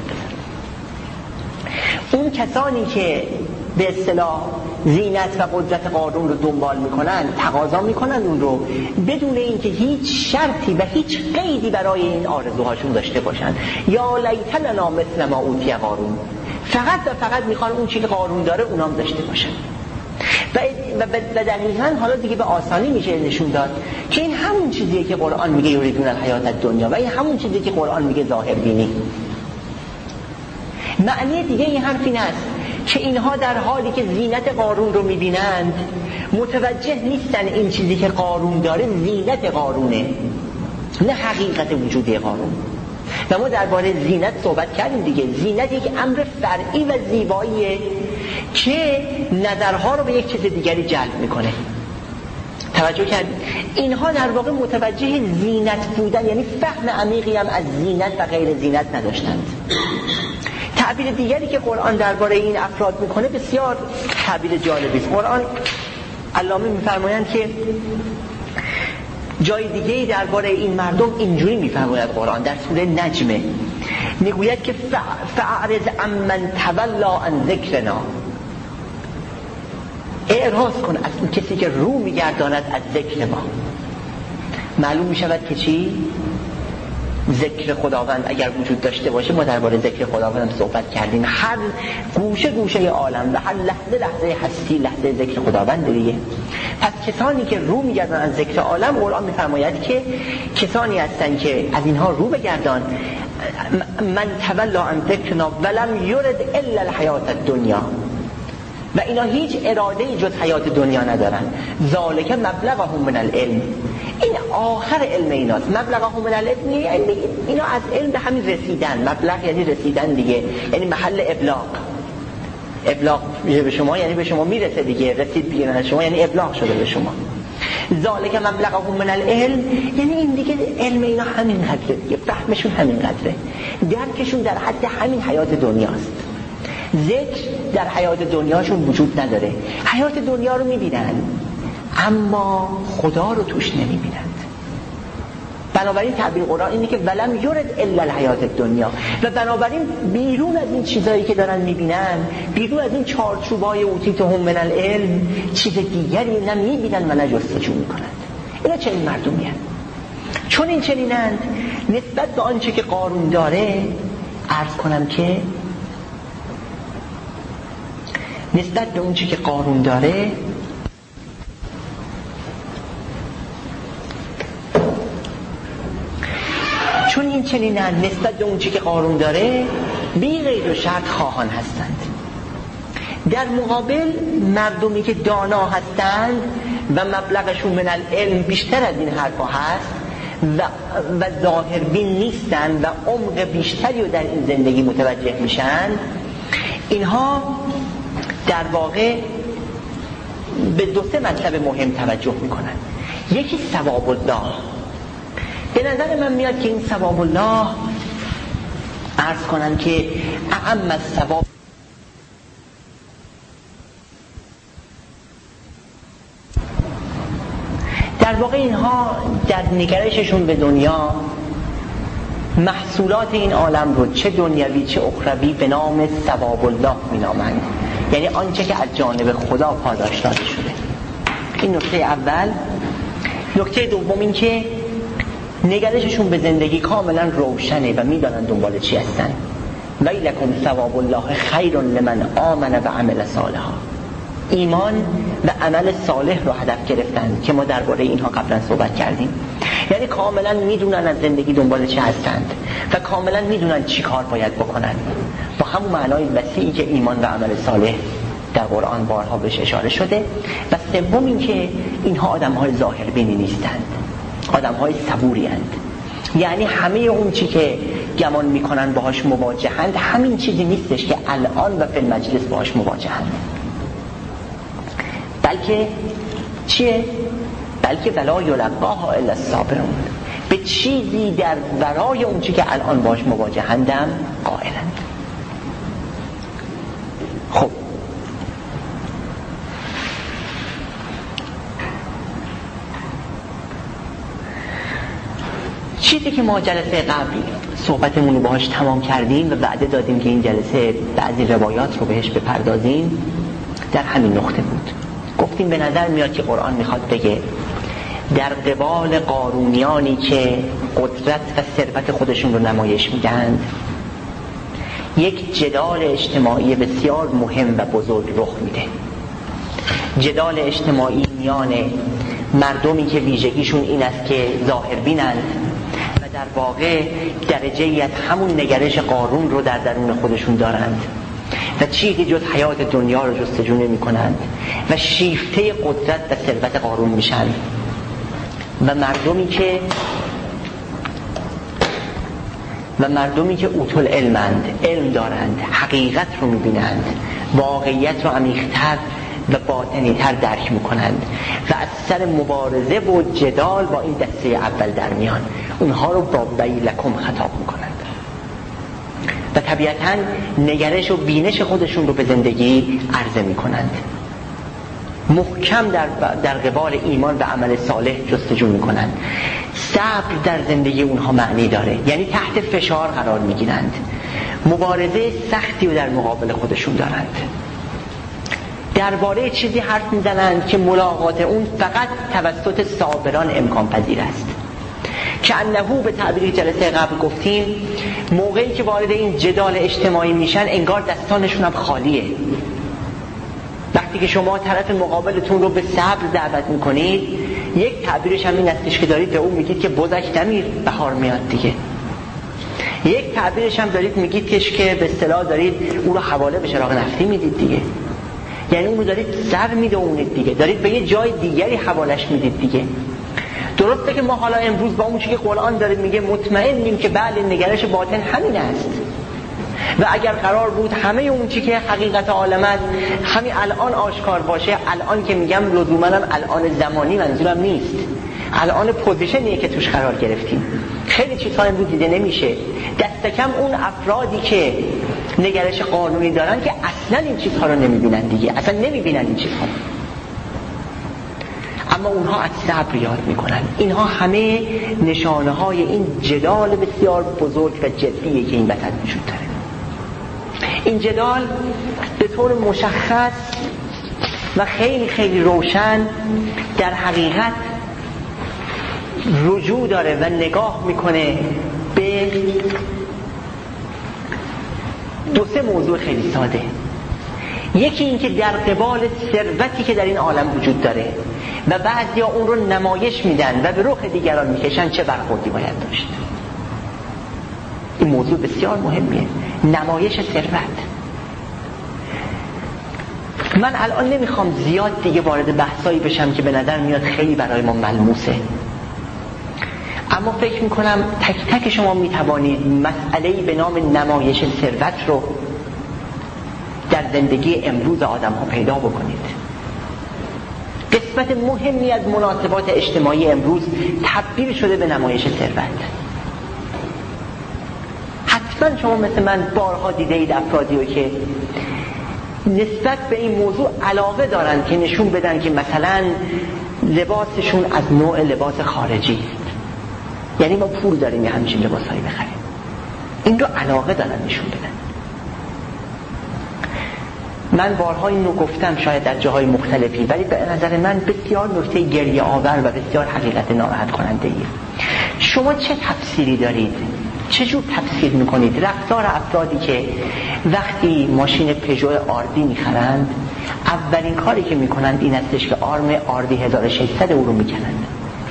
اون کسانی که به اصطلاح زینت و قدرت قارون رو دنبال میکنن، تقاضا میکنن اون رو بدون اینکه هیچ شرطی و هیچ قیدی برای این آرزوهاشون داشته باشن. یا لیت لنا مثل ما اوتی قارون، فقط و فقط میخوان اون چیزی که قارون داره اونام داشته باشن. و و دقیقاً حالا دیگه به آسانی میشه نشون داد که این همون چیزیه که قرآن میگه یریدون الحیات الدنیا، و این همون چیزیه که قرآن میگه ظاهر بینی. معنی دیگه این حرف این است که اینها در حالی که زینت قارون رو میبینند متوجه نیستن این چیزی که قارون داره زینت قارونه، نه حقیقت وجودی قارون. و ما درباره زینت صحبت کردیم دیگه. زینت یک امر فرعی و زیباییه که نظرها رو به یک چیز دیگری جلب میکنه. توجه کرد؟ اینها در واقع متوجه زینت بودن، یعنی فهم عمیقی هم از زینت و غیر زینت نداشتند. تعبیر دیگری که قرآن درباره این افراد میکنه بسیار تعبیر جالبی است. قرآن علامه میفرمایند که جای دیگه‌ای درباره این مردم اینجوری میفرماید قرآن در سوره نجمه، میگوید که فاعرض عمن تولا عن ذکرنا، اعراض کن از اون کسی که رو میگرداند از ذکر ما. معلوم میشود که چی؟ ذکر خداوند اگر وجود داشته باشه، ما درباره ذکر خداوند صحبت کردیم، هر گوشه گوشه عالم و هر لحظه لحظه هستی لحظه ذکر خداوند دیگه. پس کسانی که رو میگردن از ذکر عالم، قرآن میفرماید که کسانی هستن که از اینها رو بگردان. من تولا عن ذکرنا ولم یرد الا الحیات الدنیا، و اینا هیچ اراده جز حیات دنیا ندارن. ذالک مبلغهم من العلم، این آخر علم ایناست. مبلغهم من العلم یعنی اینا از علم به همین رسیدن. مبلغ یعنی رسیدن دیگه، یعنی محل ابلاغ. ابلاغ میشه به شما، یعنی به شما میرسه دیگه، رسید دیگه شما، یعنی ابلاغ شده به شما. ذالک مبلغهم من العلم یعنی این دیگه علم اینا همین قدره دیگه، فهمشون همین قدره، درکشون در حد همین حیات دنیاست. ذکر در حیات دنیاشون وجود نداره. حیات دنیا رو میبینن اما خدا رو توش نمیبینند. بنابراین تعبیر قرآن اینه که ولم یرد الا الحیات دنیا، و بنابراین بیرون از این چیزایی که دارن میبینن، بیرون از این چارچوبای اوتیتهم من العلم، چیز دیگری نه میبینن و نه جستجو میکنند. اینا چنین مردمی هستند. چون این چنینند نسبت به آنچه که قارون داره، عرض کنم که نسبت به اونچه که قارون داره چون این چنینند نسبت به اونچه که قارون داره بی قید و شرط خواهان هستند. در مقابل مردمی که دانا هستند و مبلغشون من العلم بیشتر از این حرفا هست و, و ظاهر بین نیستن و عمق بیشتری رو در این زندگی متوجه میشن، اینها در واقع به دو سه مطلب مهم توجه میکنن. یکی ثواب الله. به نظر من میاد که این ثواب الله، عرض کنم که اعم از ثواب در واقع اینها در نگرششون به دنیا محصولات این عالم رو چه دنیوی چه اخروی به نام ثواب الله مینامند، یعنی آنچه که از جانب خدا پاداش داده شده. این نکته اول. نکته دوم این که نگرششون به زندگی کاملا روشنه و میدانن دنبال چی هستن. ویلکم ثواب الله خیر لمن آمن و عمل صالحا. ایمان و عمل صالح رو هدف گرفتن که ما درباره اینها قبلا صحبت کردیم. یعنی کاملا میدونن از زندگی دنبال چه هستند و کاملا میدونن چی کار باید بکنن، با همون معنای وسیعی که ایمان و عمل صالح در قرآن بارها بهش اشاره شده. و سوم این که اینها آدم‌های ظاهربینی نیستند، آدم‌های صبوری اند. یعنی همه اون چی که گمان میکنن باهاش مواجهند همین چیزی نیستش که الان و فی المجلس باهاش مواجهند، بلکه چیه؟ بلکه ولا یلقاها الا الصابرون، به چیزی در ورای اون چی که الان باهاش مواجهندم قائلند. خب چیزی که ما جلسه قبل صحبتمون رو باهاش تمام کردیم و وعده دادیم که این جلسه بعضی روایات رو بهش بپردازیم، در همین نقطه بود. گفتیم به نظر میاد که قرآن میخواد بگه در قبال قارونیانی که قدرت و ثروت خودشون رو نمایش میدن، یک جدال اجتماعی بسیار مهم و بزرگ رخ میده. جدال اجتماعی میان مردمی که ویژگیشون این است که ظاهربینند و در واقع درجه‌ای از همون نگرش قارون رو در درون خودشون دارند و چیزی جز حیات دنیا رو جستجو نمی کنند و شیفته قدرت و ثروت قارون میشن، و مردمی که و مردمی که اوتل علمند، علم دارند، حقیقت رو میبینند، واقعیت رو عمیق‌تر و باطنی‌تر درک میکنند و از سر مبارزه و جدال با این دسته اول در میان اونها رو با ویلکم خطاب میکنند و طبیعتاً نگرش و بینش خودشون رو به زندگی عرضه میکنند. محکم در, در قبال ایمان و عمل صالح جستجو میکنند. صبر در زندگی اونها معنی داره، یعنی تحت فشار قرار میگیرند، مبارزه سختی رو در مقابل خودشون دارند، درباره چیزی حرف میزنند که ملاقات اون فقط توسط صابران امکان پذیر است. که انهو به تعبیر جلسه قبل گفتیم موقعی که وارد این جدال اجتماعی میشن انگار دستانشون هم خالیه. وقتی که شما طرف مقابلتون رو به صبر دعوت میکنید، یک تعبیرش هم این استش که دارید به اون میگید که بزک نمیر، بهار میاد دیگه. یک تعبیرش هم دارید میگید که به اصطلاح دارید اون رو حواله به چراغ نفتی میدید دیگه، یعنی اون رو دارید سر میدونید دیگه، دارید به یه جای دیگری حوالش میدید دیگه. درسته که ما حالا امروز با اون چیزی که قرآن داره میگه مطمئنیم که بله نگرش باطن همین است، و اگر قرار بود همه اون چیزی که حقیقت عالم است همین الان آشکار باشه، الان که میگم لزوما هم الان زمانی منظورم نیست، الان پوزیشنیه که توش قرار گرفتیم. خیلی چیزها امروز دیده نمیشه، دست کم اون افرادی که نگرش قانونی دارن که اصلا این چیزها رو نمیبینن دیگه، اصلا نمیبینن این چیزها. اما اونها از صبر یاد میکنن. اینها همه نشانه های این جدال بسیار بزرگ و جدیه که این وسط وجود داره. این جدال به طور مشخص و خیلی خیلی روشن در حقیقت رجوع داره و نگاه میکنه به دو سه موضوع خیلی ساده. یکی این که در قبال ثروتی که در این عالم وجود داره و بعضیا اون رو نمایش میدن و به رخ دیگران میکشن چه برخوردی باید داشت. این موضوع بسیار مهمیه، نمایش ثروت. من الان نمیخوام زیاد دیگه وارد بحثایی بشم که به نظر میاد خیلی برای ما ملموسه، اما فکر میکنم تک تک شما میتوانید مسئله‌ای به نام نمایش ثروت رو در زندگی امروز آدم ها پیدا بکنید. قسمت مهمی از مناسبات اجتماعی امروز تبدیل شده به نمایش ثروت. حتما شما مثل من بارها دیده اید افرادی رو که نسبت به این موضوع علاقه دارن که نشون بدن که مثلا لباسشون از نوع لباس خارجی است، یعنی ما پول داریم یه همچین لباسایی بخریم. این رو علاقه دارن نشون بدن. من بارها این رو گفتم شاید در جاهای مختلفی، ولی به نظر من بسیار نکته گریه آور و بسیار حقیقت ناراحت کننده ایه. شما چه تفسیری دارید؟ چجور تفسیر میکنید رفتار افرادی که وقتی ماشین پژو آردی میخرند اولین کاری که میکنند این استش که آرم آردی هزار و ششصد او رو میکنند؟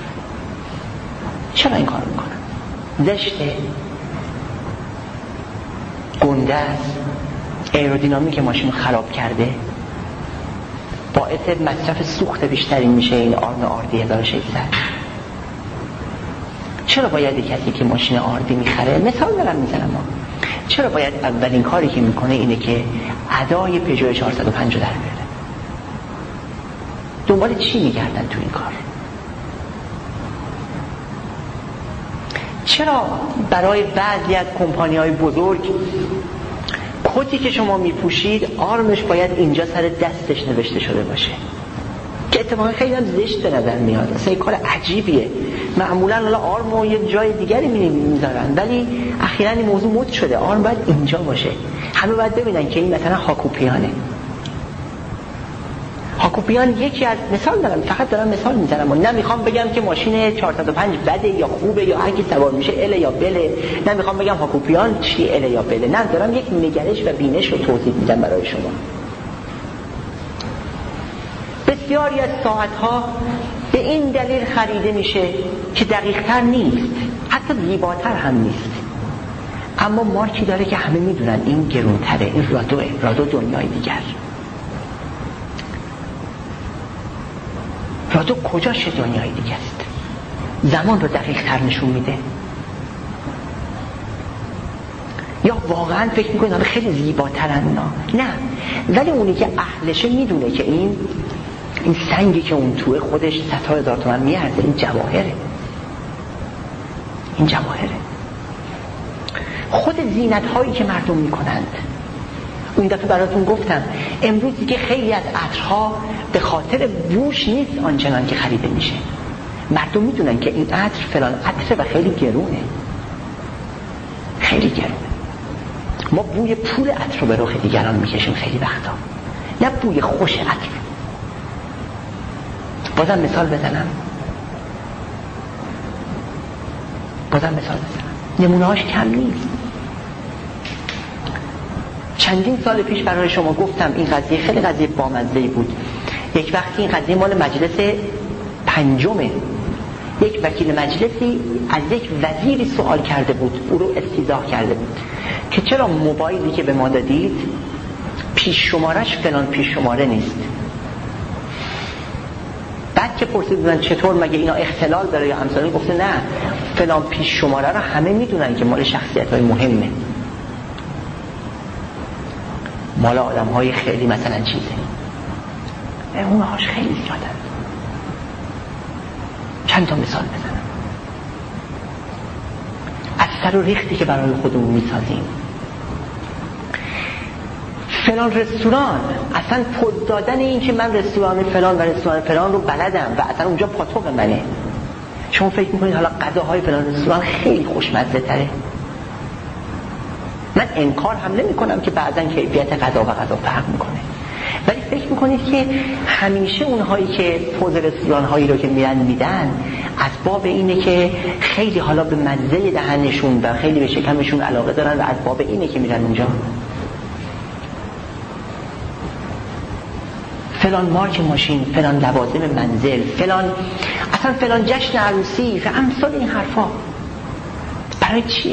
چرا این کار میکنند؟ زشته، گنده است، ایرودینامیک ماشین خراب کرده، باعث مصرف سوخت بیشتری میشه این آرم آردی هزار و ششصد. چرا باید کسی که ماشین آردی میخره، مثال دارم میزنم ما، چرا باید اولین کاری که میکنه اینه که ادای پژو چهارصد و پنج در بیاره؟ دنبال چی میگردن تو این کار؟ چرا برای بعضی از کمپانی‌های بزرگ کتی که شما میپوشید آرمش باید اینجا سر دستش نوشته شده باشه، که اتفاقا خیلی هم زشت به نظر میاد، اصلا این کار عجیبیه. معمولا حالا آرمو یه جای دیگری میذارن، ولی اخیراً این موضوع مد شده، آرم باید اینجا باشه. همه باید ببینن که این مثلا هاکوپیانه. هاکوپیان یکی از مثال دارم، فقط دارم مثال میزنم، نمیخوام بگم که ماشین چهارصد و پنج بده یا خوبه یا هر کی سوار میشه اله یا بله، نمیخوام بگم هاکوپیان چی اله یا بله، نه، دارم یک نگرش و بینش رو توضیح میدم برای شما. بسیاری از ساعتها به این دلیل خریده میشه که دقیق‌تر نیست، حتی زیباتر هم نیست، اما مارکی داره که همه میدونن این گرونتره، این رادوه، رادو دنیای دیگر. رادو کجاش دنیای دیگه است؟ زمان رو دقیق‌تر نشون میده؟ یا واقعا فکر میکنه حالا خیلی زیباترن اونا؟ نه، ولی اونی که اهلشه میدونه که این این سنگی که اون توی خودش صدها هزار تومن میارزه، این جواهره، این جواهره. خود زینت هایی که مردم میکنند، اون دفعه براتون گفتم امروز دیگه خیلی از عطرها به خاطر بوش نیست آنچنان که خریده میشه. مردم میدونن که این عطر فلان عطره و خیلی گرونه، خیلی گرونه. ما بوی پول عطر رو به رخ دیگران میکشیم خیلی وقتا، نه بوی خوش عطر. بازم مثال بزنم بازم مثال بزنم نمونه‌هاش کم نیست. چندین سال پیش برای شما گفتم این قضیه خیلی قضیه بامزه‌ای بود. یک وقتی این قضیه مال مجلس پنجمه، یک وکیل مجلسی از یک وزیری سوال کرده بود، او رو استیضاح کرده بود که چرا موبایلی که به ما دادید پیش شمارش فلان پیش شماره نیست. بعد که پرسیدن چطور مگه اینا اختلال داره یا همسانی، گفته نه، فلان پیش شماره رو همه میدونن که مال شخصیت‌های مهمه، مال آدم‌های خیلی مثلا چیزه، اونهاش خیلی زیادن. چند تا مثال بزنم از سر و ریختی که برای خودمون میسازیم. فلان رستوران، اصلا پول دادن این که من رستوران فلان و رستوران فلان رو بلدم و اصلا اونجا پاتوق منه. شما فکر میکنید حالا غذاهای فلان رستوران خیلی خوشمزه تره؟ من انکار هم نمی کنم که بعضا کیفیت غذا و غذا فرق میکنه، ولی فکر میکنید که همیشه اونهایی که پوز رستوران هایی رو که میرن میدن از باب اینه که خیلی حالا به مزه دهنشون و خیلی به شکمشون علاقه دارن و از باب اینه که میرن اونجا؟ فلان مارک ماشین، فلان لوازم منزل، فلان اصلا فلان جشن عروسی و امثال این حرفا برای چیه؟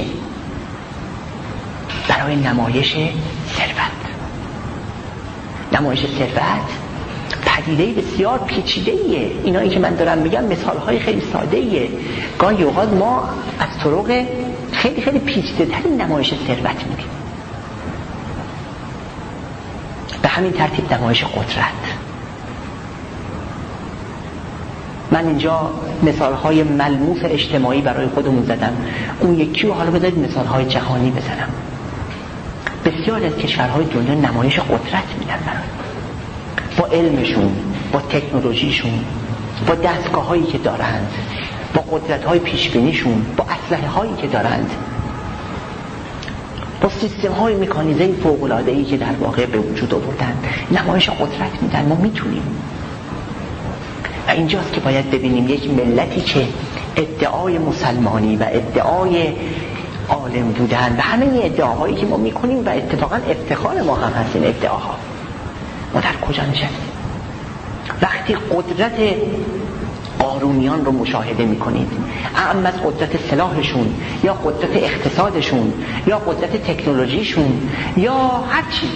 برای نمایش ثروت. نمایش ثروت پدیده بسیار پیچیده‌ایه. اینایی که من دارم میگم مثال‌های خیلی ساده‌ایه. گاهی اوقات ما از طرق خیلی خیلی پیچیده‌تر نمایش ثروت می‌بینیم. به همین ترتیب نمایش قدرت. من اینجا مثال‌های ملموس اجتماعی برای خودمون زدم، اون یکی رو حالا بذارید مثال‌های جهانی بزنم. بسیار از کشورهای دنیا نمایش قدرت میدن برای با علمشون، با تکنولوژیشون، با دستگاه‌هایی که دارند، با قدرت‌های پیشبینیشون، با اسلحه‌هایی که دارند، با سیستم‌های مکانیزه فوق‌العاده‌ای که در واقع به وجود آوردن، نمایش قدرت میدن. ما میتونیم. و اینجاست که باید ببینیم یک ملتی که ادعای مسلمانی و ادعای عالم بودن و همه این ادعاهایی که ما میکنیم و اتفاقا افتخار ما هم هست این ادعاها، ما در کجا نشستیم؟ وقتی قدرت قارونیان رو مشاهده میکنید، اعم از قدرت سلاحشون یا قدرت اقتصادشون یا قدرت تکنولوژیشون یا هر چی،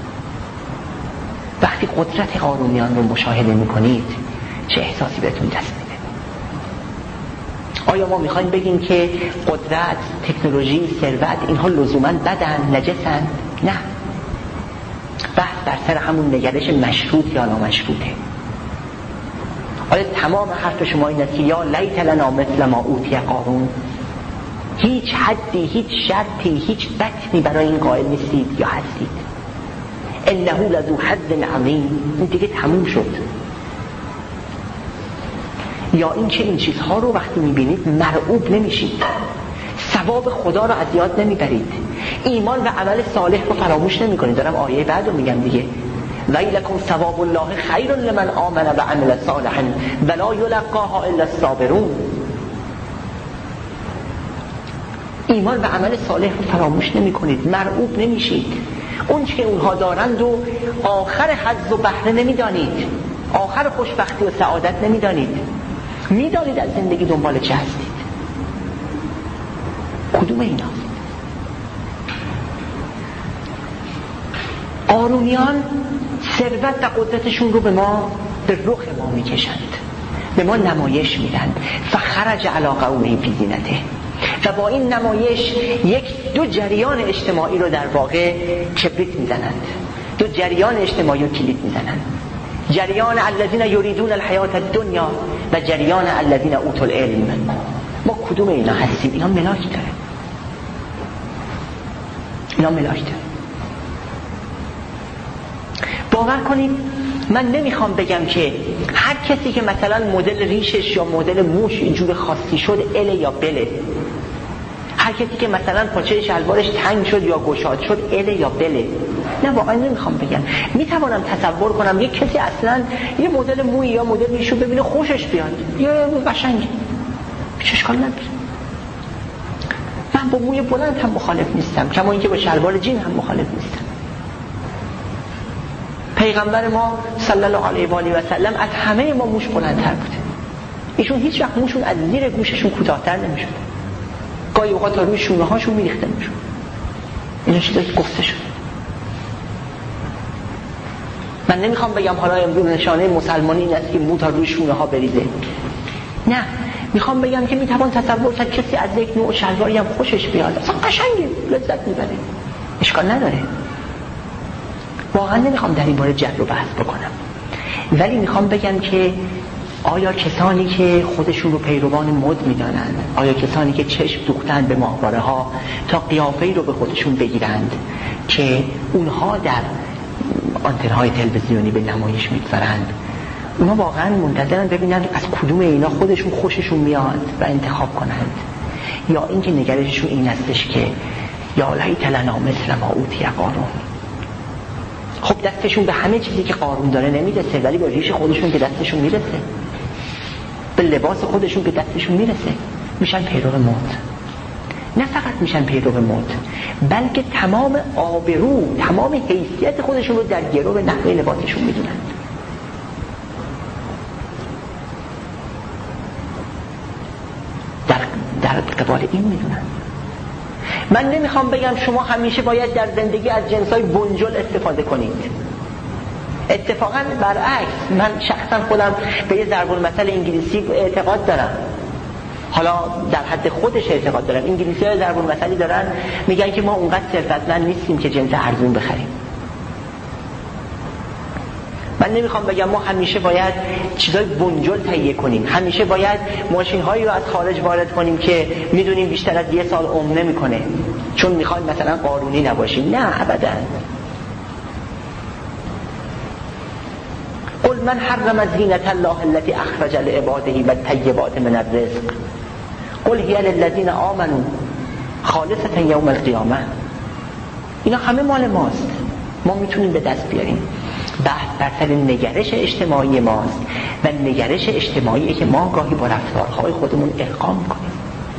وقتی قدرت قارونیان رو مشاهده میکنید چه احساسی بهتون دست میده؟ آیا ما میخوایم بگیم که قدرت، تکنولوژی، ثروت اینها لزوما بدن، نجسن؟ نه. بحث در سر همون نگرش مشروط یا نامشروطه. آیا تمام حرف شما این است که یا لیت لنا مثل ما اوتی قارون؟ هیچ حدی، هیچ شرطی، هیچ بطنی برای این قائل نیستید یا هستید؟ انه لذو حظ عظیم. این دیگه تموم شد. یا این که این چیزها رو وقتی میبینید مرعوب نمیشید، ثواب خدا رو از یاد نمیبرید، ایمان و عمل صالح رو فراموش نمیکنید. دارم آیه بعد رو میگم دیگه، ویلکم ثواب الله خیر لمن آمن و عمل صالحا ولا یلقاها الا الصابرون. ایمان و عمل صالح رو فراموش نمیکنید، مرعوب نمیشید. اون که اونها دارند و آخر حظ و بهره نمیدانید، آخر خوشبختی و سعادت نمیدانید. میدانید از زندگی دنبال چه هستید؟ کدوم اینا؟ قارونیان ثروت و قدرتشون رو به ما، به رخ ما میکشند، به ما نمایش میدن. فخرج علی قومه فی زینته. و با این نمایش یک دو جریان اجتماعی رو در واقع کبریت میزنند، دو جریان اجتماعی رو کلید میزنند. جریان الذین یریدون الحیات الدنیا و جریان الذین اوتوا العلم. ما کدوم اینا هستیم؟ اینا ملاک داره، اینا ملاک داره. باور کنید من نمیخوام بگم که هر کسی که مثلا مدل ریشش یا مدل موش اینجور خاصی شد اله یا بله، هر کسی که مثلا پاچه شلوارش تنگ شد یا گشاد شد اله یا بله. نه، واقعا نمیخوام بگم. میتوانم تصور کنم یک کسی اصلا یه مدل موی یا مدل ریشو ببینه خوشش بیاد یا قشنگه، هیچ اشکال نداره. من با موی بلند هم مخالف نیستم، کما اینکه با شلوار جین هم مخالف نیستم. پیغمبر ما صلی الله علیه و آله و سلم از همه ما موش بلندتر بوده. ایشون هیچ وقت موشون از زیر گوششون کوتاه‌تر نمیشد. گاهی اوقات تا روی شونه هاشون میریخته میشد. اینا چیزایی که گفته شد. من نمیخوام بگم حالا امروز نشانه مسلمانی این است که مو تا روی شونه ها بریزه. نه، میخوام بگم که میتوان تصور کرد کسی از یک نوع شلواری هم خوشش بیاد، اصلا قشنگه، لذت میبره، اشکال نداره. واقعا نمیخوام در این باره جر و بحث بکنم، ولی میخوام بگم که آیا کسانی که خودشون رو پیروان مد میدانند، آیا کسانی که چشم دوختند به ماهواره ها تا قیافه‌ای رو به خودشون بگیرند که اونها در آنتن‌های تلویزیونی به نمایش می‌گذارند، اونا واقعا منتظرن ببینن از کدوم اینا خودشون خوششون میاد و انتخاب کنند، یا اینکه نگرششون این هستش که یا لیت لنا مثل ما اوتی قارون. خب دستشون به همه چیزی که قارون داره نمیرسه، ولی با ریش خودشون که دستشون میرسه، به لباس خودشون که دستشون میرسه، میشن پیرو موت. نه فقط میشن پیرو موت، بلکه تمام آبرو، تمام حیثیت خودشون رو در گرو نحوه لباسشون میدونن. در در قبال این میدونن. من نمیخوام بگم شما همیشه باید در زندگی از جنسای بنجل استفاده کنید. اتفاقا برعکس، من شخصا خودم به یه ضرب المثل انگلیسی اعتقاد دارم. حالا در حد خودش اعتقاد دارم. انگلیسی‌ها ضرب المثلی دارن میگن که ما اونقدر ثروتمند نیستیم که جنس ارزون بخریم. من نمیخوام بگم ما همیشه باید چیزای بنجل تهیه کنیم، همیشه باید ماشین‌هایی رو از خارج وارد کنیم که میدونیم بیشتر از یه سال عمر نمی‌کنه چون میخوایم مثلا قارونی نباشیم. نه ابداً. قل من حرم زینة الله التي اخرج لعباده والطیبات من الرزق قل هی للذین آمنوا خالصة یوم القیامه. اینا همه مال ماست، ما میتونیم به دست بیاریم. بحث بر سر نگرش اجتماعی ماست و نگرش اجتماعی که ما گاهی با رفتارهای خودمون القا میکنیم.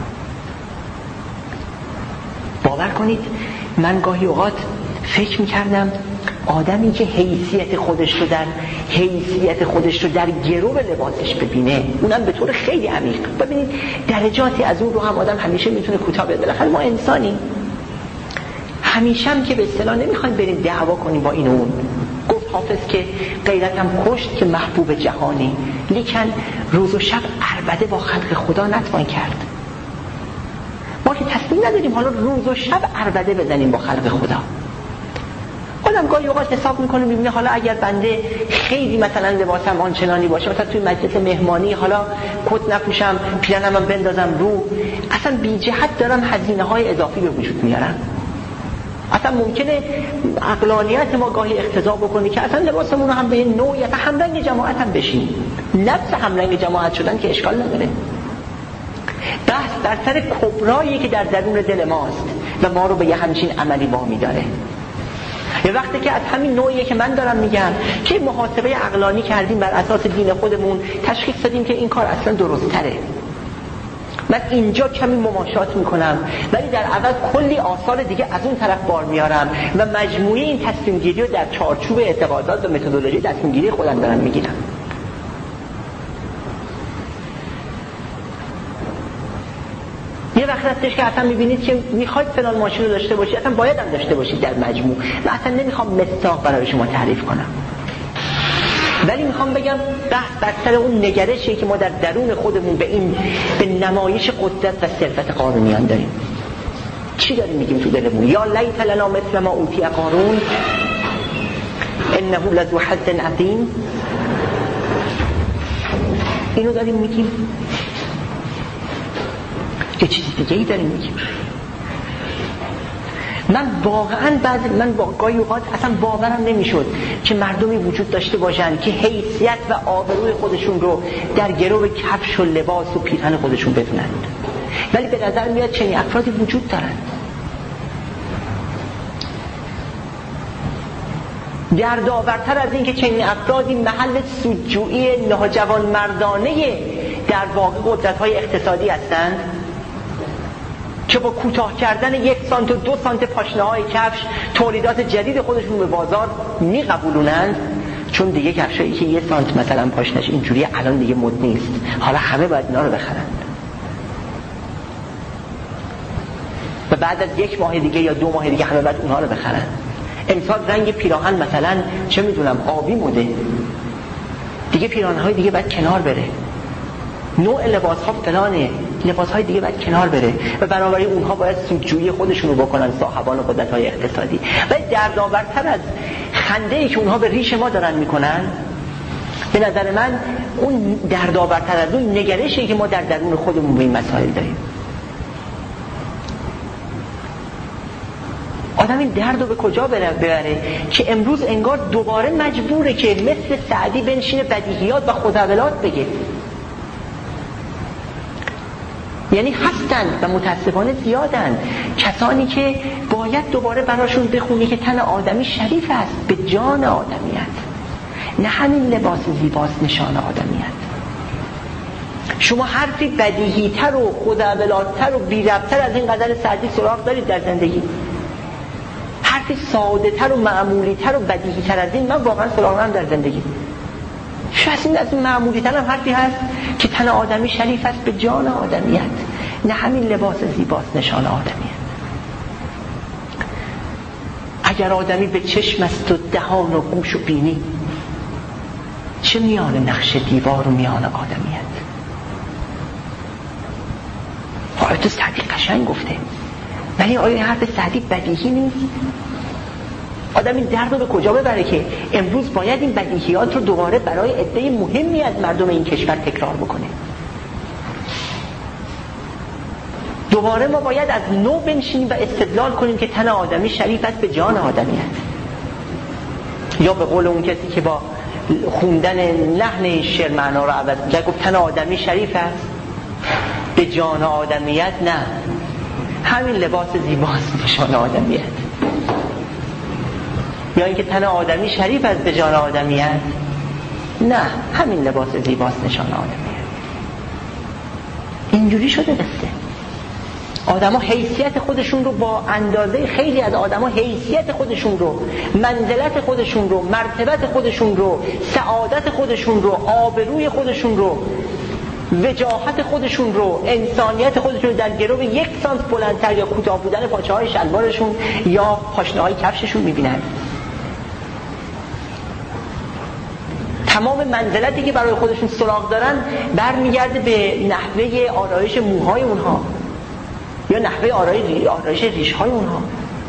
باور کنید من گاهی اوقات فکر میکردم آدمی که حیثیت خودش رو در حیثیت خودش رو در گرو لباسش ببینه، اونم به طور خیلی عمیق. ببینید درجاتی از اون رو هم آدم همیشه میتونه کوتاه بده. بالاخره ما انسانیم، همیشه هم که به اصطلاح نمیخوایم بریم دعوا کنیم با این و اون. گفت حافظ که غیرتم کشت که محبوب جهانی، لیکن روز و شب عربده با خلق خدا نتوان کرد. ما که تصمیم نداریم حالا روز و شب عربده بزنیم با خلق خدا. آدم گاهی اوقات حساب میکنه میبینه حالا اگر بنده خیلی مثلا لباسم آنچنانی باشه، مثلا توی مجلس مهمانی حالا کت نپوشم، پیرنم هم بندازم رو، اصلا بی جهت دارم هزینه های اضافی به وجود میارم. اصلا ممکنه عقلانیت ما گاهی اقتضا بکنه که اصلا لباسمون رو هم به نوعی اصلا همرنگ جماعت هم بشیم. لبس همرنگ جماعت شدن که اشکال نداره. بحث در سر کبرایی که در درون دل ماست و ما رو به یه همچین عملی وامی داره. یه وقتی که از همین نوعیه که من دارم میگم که محاسبه عقلانی کردیم بر اساس دین خودمون، تشخیص دادیم که این کار اصلا درست تره. من اینجا کمی مماشات میکنم ولی در عوض کلی آثار دیگه از اون طرف بار میارم و مجموعه این تصمیم گیری رو در چارچوب اعتقادات و متدولوژی تصمیم گیری خودم دارم میگیرم. یه وقت هستش که اصلا میبینید که میخواید فلان ماشین رو داشته باشید، اصلا باید هم داشته باشید در مجموع. من اصلا نمیخوام مستاق برای شما تعریف کنم، ولی میخوام بگم بحث بر سر اون نگرشی که ما در درون خودمون به این به نمایش قدرت و ثروت قارونیان داریم. چی داریم میگیم تو دلمون؟ یا لیت لنا مثل ما اوتی قارون انه لذو حظ عظیم. اینو داریم میگیم؟ یه چیزی دیگه ای داریم میگیم؟ من واقعا بعد من گاهی اوقات اصلا باورم نمیشد که مردمی وجود داشته باشن که حیثیت و آبروی خودشون رو در گرو کفش و لباس و پیرهن خودشون بدونند، ولی به نظر میاد چنین افرادی وجود دارن. دردآورتر از این که چنین افرادی محل سودجویی ناجوان مردانه در واقع قدرت‌های اقتصادی هستند که با کوتاه کردن یک سانت و دو سانت پاشنه‌های کفش تولیدات جدید خودشون به بازار میقبولونند، چون دیگه کفشایی که یک سانت مثلا پاشنش اینجوری الان دیگه مد نیست، حالا همه باید اینا رو بخرن و بعد از یک ماه دیگه یا دو ماه دیگه همه باید اونها رو بخرن. امسال رنگ پیراهن مثلا چه میدونم آبی مده، دیگه پیراهن‌های دیگه باید کنار بره، نوع لباس‌ها فلانه، لباس‌های دیگه باید کنار بره و بنابراین اونها باید سودجویی خودشون رو بکنن، صاحبان قدرت‌های اقتصادی. ولی دردآورتر از خنده‌ای که اونها به ریش ما دارن میکنن، به نظر من اون دردآورتر از اون نگرشی که ما در درون خودمون به این مسائل داریم. آدم این درد رو به کجا ببره که امروز انگار دوباره مجبوره که مثل سعدی بنشینه بدیهیات و خوداولات بگه. یعنی هستن و متاسفانه زیادن کسانی که باید دوباره براشون بخونی که تن آدمی شریف است به جان آدمیت، نه همین لباس زیباست نشان آدمیت. شما حرفی بدیهی‌تر و خوداولات‌تر و بی‌ربط‌تر از این غزل سعدی سراغ دارید در زندگی؟ حرفی ساده‌تر و معمولی‌تر و بدیهی‌تر از این من واقعا سراغ ندارم در زندگی. شاید از این معمولی‌تر هم حرفی هست که تن آدمی شریف است به جان آدمیت، نه همین لباس زیباست نشان آدمیت. اگر آدمی به چشم است و دهان و گوش و بینی، چه میان نقش دیوار و میان آدمیت. آیت سعدی قشنگ گفته، ولی آیا حرف سعدی بدیهی نیست؟ آدم این درد رو به کجا ببره که امروز باید این بدیهیات رو دوباره برای عده مهمی از مردم این کشور تکرار بکنه. دوباره ما باید از نو بنشینیم و استدلال کنیم که تن آدمی شریف است به جان آدمیت. یا به قول اون کسی که با خوندن لحن شعر معنا رو عوض کرد گفت تن آدمی شریف است به جان آدمیت، نه همین لباس زیباست نشان آدمیت. یا اینکه تن آدمی شریف است به جان آدمیت، نه همین لباس زیباست نشان آدمیت. اینجوری شده دسته. آدم ها حیثیت خودشون رو با اندازه، خیلی از آدم ها حیثیت خودشون رو، منزلت خودشون رو، مرتبت خودشون رو، سعادت خودشون رو، آبروی خودشون رو، وجاهت خودشون رو، انسانیت خودشون رو در گرو یک سانت بلندتر یا کوتاه بودن پاچه های شلوارشون یا پاشنه های کفششون میبینن. تمام منزلتی که برای خودشون سراغ دارن برمیگرده به نحوه آرایش موهای اونها یا نحوه آرایش ریش های اونها.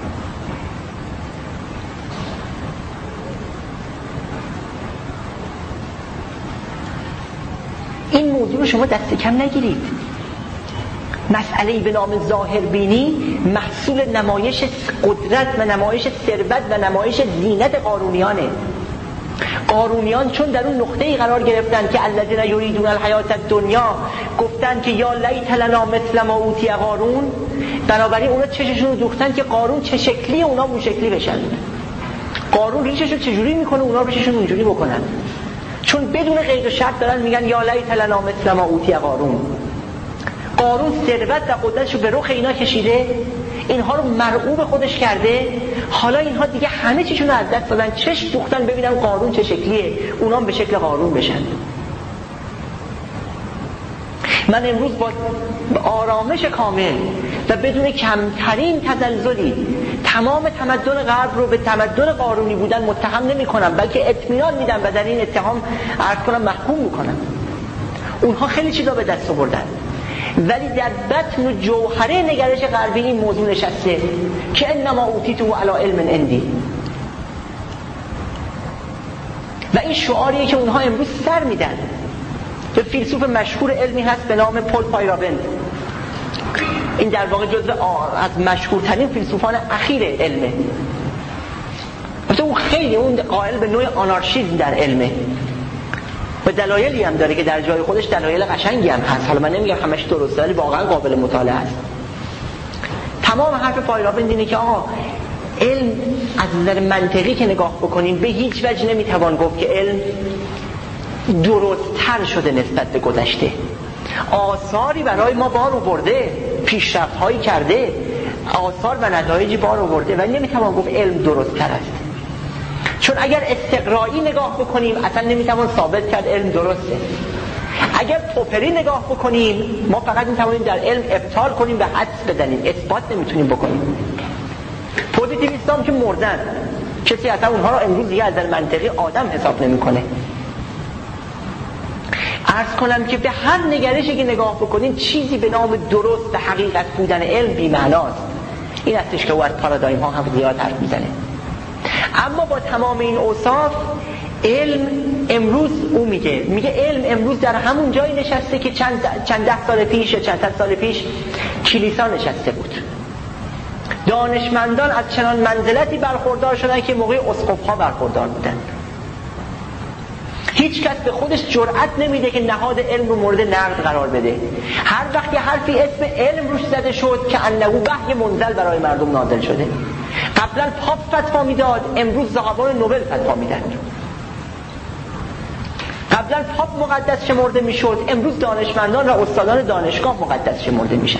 این موضوع رو شما دست کم نگیرید. مسئله‌ای به نام ظاهر بینی محصول نمایش قدرت و نمایش ثروت و نمایش زینت قارونیانه. قارونیان چون در اون نقطه‌ای قرار گرفتن که الذین یریدون الحیات الدنیا گفتن که یا لیت لنا مثل ما اوتی قارون، بنابراین اونا چششون رو دوختن که قارون چه شکلی اونا اون شکلی بشن. قارون ریشش رو چجوری میکنه اونا ریششون اونجوری بکنن، چون بدون قید و شرط دارن میگن یا لیت لنا مثل ما اوتی قارون. قارون ثروت و قدرتشو به رخ اینا کشیده، اینها رو مرعوب خودش کرده، حالا اینها دیگه همه چیشون رو از دست دادن، چشم دوختن ببینن قارون چه شکلیه، اونا هم به شکل قارون بشن. من امروز با آرامش کامل و بدون کمترین تزلزلی تمام تمدن غرب رو به تمدن قارونی بودن متهم نمی کنم، بلکه اطمینان میدم و در این اتهام عرض کنم محکوم میکنم. اونها خیلی چیزا به دست آوردن، ولی در بطن و جوهره نگرش غربی این موضوع نشسته که انما اوتیتو علی علم عندی. و این شعاریه که اونها امروز سر میدن. به فیلسوف مشهور علمی هست به نام پل پایراوند، این در واقع جزو از مشهورترین فیلسوفان اخیر علمه. مثلا اون خیلی اون قائل به نوع آنارشیسم در علمه و دلایلی هم داره که در جای خودش دلایل قشنگی هم هست. حالا من نمیگم همش درسته ولی واقعا قابل مطالعه است. تمام حرف پایراوند اینه که آقا علم از نظر منطقی که نگاه بکنیم به هیچ وجه نمیتوان گفت که علم درست‌تر شده نسبت به گذشته. آثاری برای ما بار آورده، پیشرفت‌هایی کرده، آثار و نتایجی بار آورده، ولی نمیتوان گفت علم درست‌تر است. چون اگر استقرایی نگاه بکنیم اصلا نمیتوان ثابت کرد علم درسته. اگر پوپری نگاه بکنیم ما فقط میتوانیم در علم ابطال کنیم و حدس بزنیم، اثبات نمیتونیم بکنیم. پوزیتیویستان که مردن، کسی اصلا اونها رو امروز دیگه از منطقی آدم حساب نمیکنه. عرض کنم که به هر نگرشی که نگاه بکنیم چیزی به نام درست و حقیقت بودن علم بی معناست. این هستش که او از پارادایم ها هم زیاد حرف میزنه. اما با تمام این اوصاف علم امروز او میگه میگه علم امروز در همون جایی نشسته که چند چند ده سال پیش یا چند صد سال پیش کلیسا نشسته بود. دانشمندان از چنان منزلتی برخوردار شدن که موقع اسقف‌ها برخوردار بودن. هیچ کس به خودش جرأت نمیده که نهاد علم رو مورد نقد قرار بده. هر وقت یه حرفی اسم علم روش زده شد که انه وحی منزل برای مردم نازل شده. قبلا پاپ فتوا میداد، امروز صاحبان نوبل فتوا میدن. قبلا پاپ مقدس شمرده میشد، امروز دانشمندان و استادان دانشگاه مقدس شمرده میشن.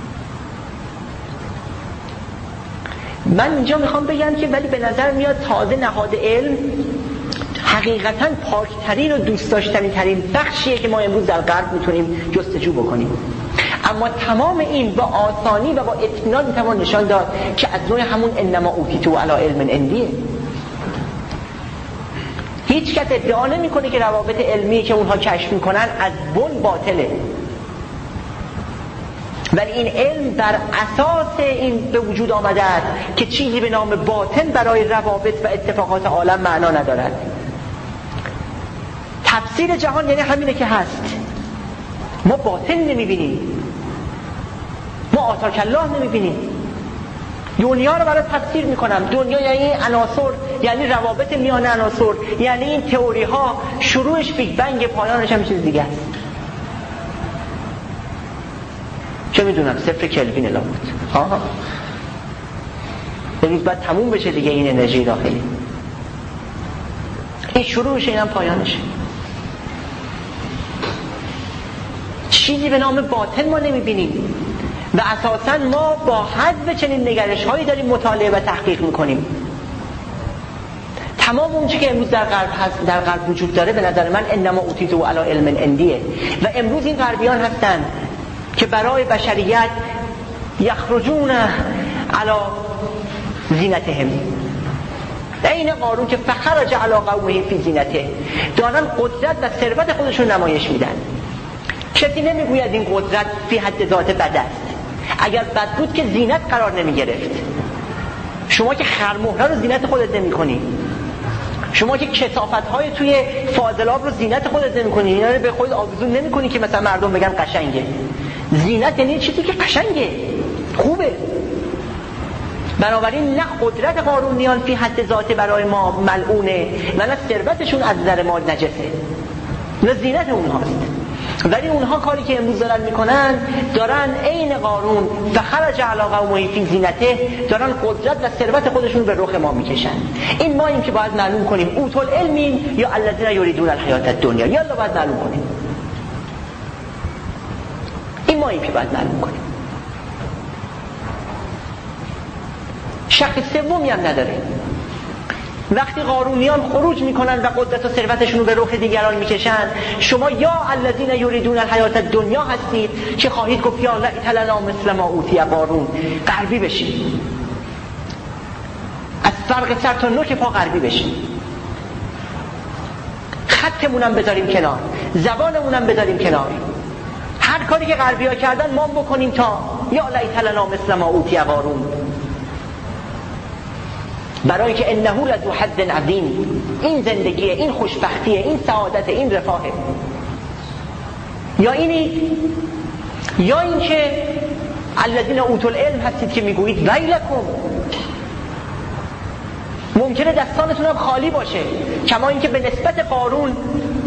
من اینجا میخوام بگم که ولی به نظر میاد تازه نهاد علم حقیقتاً پاکترین و دوست داشتنی ترین بخشیه که ما امروز در غرب میتونیم جستجو بکنیم. اما تمام این با آسانی و با اطمینان میتوان نشان داد که از نوع همون انما اوتیتو علی علم عندیه. هیچ کس ادعا نمیکنه که روابط علمی که اونها کشف میکنن از بن باطله، ولی این علم بر اساس این به وجود آمده است که چیزی به نام باطن برای روابط و اتفاقات عالم معنا ندارد. تفسیر جهان یعنی همینه که هست. ما باطن نمیبینیم، ما آتاک الله نمیبینیم. دنیا رو برای تفسیر میکنم. دنیا یعنی عناصر، یعنی روابط میان عناصر، یعنی این تئوری ها شروعش بیگ بنگ، پایانش هم چیز دیگه است. چه میدونم صفر کلوین الا بود. ها امروز باید تموم بشه دیگه این انرژی داخلی. این شروعش، اینم پایانشه. چیزی به نام باطن ما نمیبینیم و اساساً ما با حذف چنین نگرش هایی داریم مطالعه و تحقیق میکنیم. تمام اون چیزی که امروز در غرب هست، در غرب وجود داره، به نظر من انما اوتیتو علی علم عندیه. و امروز این غربیان هستن که برای بشریت یخرجون علی زینتهم، این قارون که فخرج علی قومه فی زینته، دارن قدرت و ثروت خودشون نمایش میدن. کسی نمیگوید این قدرت فی حد ذات بد است. اگر بد بود که زینت قرار نمیگرفت. شما که خرمهره رو زینت خودت نمی‌کنی، شما که کثافت‌های توی فاضلاب رو زینت خودت نمی‌کنی، اینا رو به خودت آویزون نمی‌کنی که مثلا مردم بگن قشنگه. زینت یعنی چیزی که قشنگه، خوبه. بنابراین نه قدرت قارونیان فی حد ذات برای ما ملعونه و نه ثروتشون از نظر ما نجسه، نه زینت اونهاست. ولی اونها کاری که امروز دارن میکنن، دارن عین قارون فخرج علی قومه فی زینته، دارن قدرت و ثروت خودشون به رخ ما میکشن. این ما این که باید معلوم کنیم اوتل علمیم یا الذین یریدون الحیات الدنیا، یالا باید معلوم کنیم. این ما این که باید معلوم کنیم. شک سومی هم نداره. وقتی قارونیان خروج میکنن و قدرت و ثروتشون رو به رخ دیگران میکشن، شما یا الذین یریدون الحیات الدنیا هستید که خواهید گفت یا لیت لنا مثل ما اوتی قارون، غربی بشید، از فرق سر تا نوک پا غربی بشید، خطمونم بذاریم کنار، زبانمونم بذاریم کنار، هر کاری که غربی‌ها کردن ما بکنیم تا یا لیت لنا مثل ما اوتی قارون. برای که انه لذو حظ عظیم، این زندگیه، این خوشبختیه، این سعادت، این رفاهه. یا اینی یا این که الذین اوتوا العلم هستید که میگویید ویلکم، ممکنه دستانتون هم خالی باشه، کما اینکه به نسبت قارون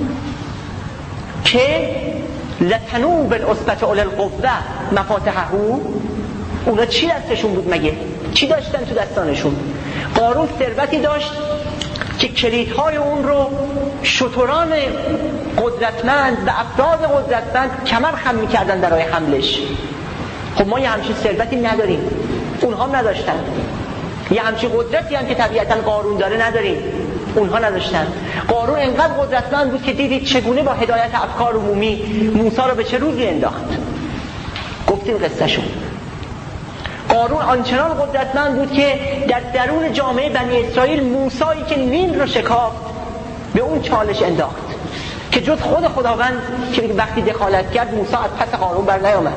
که لتنو بالعصبة اولی القوة مفاتحه، اونا چی دستشون بود مگه؟ چی داشتن تو دستانشون؟ قارون ثروتی داشت که کلیدهای اون رو شتران قدرتمند و افراد قدرتمند کمر خم می‌کردن برای حملش. خب ما یه همچین ثروتی نداریم، اونها هم نداشتن. یه همچین قدرتی هم که طبیعتاً قارون داره نداریم، اونها نداشتن. قارون انقدر قدرتمند بود که دیدید چگونه با هدایت افکار عمومی موسی رو به چه روزی انداخت. گفتیم قصه شون. قارون آنچنان قدرتمند بود که در درون جامعه بنی اسرائیل موسایی که نیل رو شکافت به اون چالش انداخت که جز خود خداوند که وقتی دخالت کرد موسی از پس قارون بر نیامد.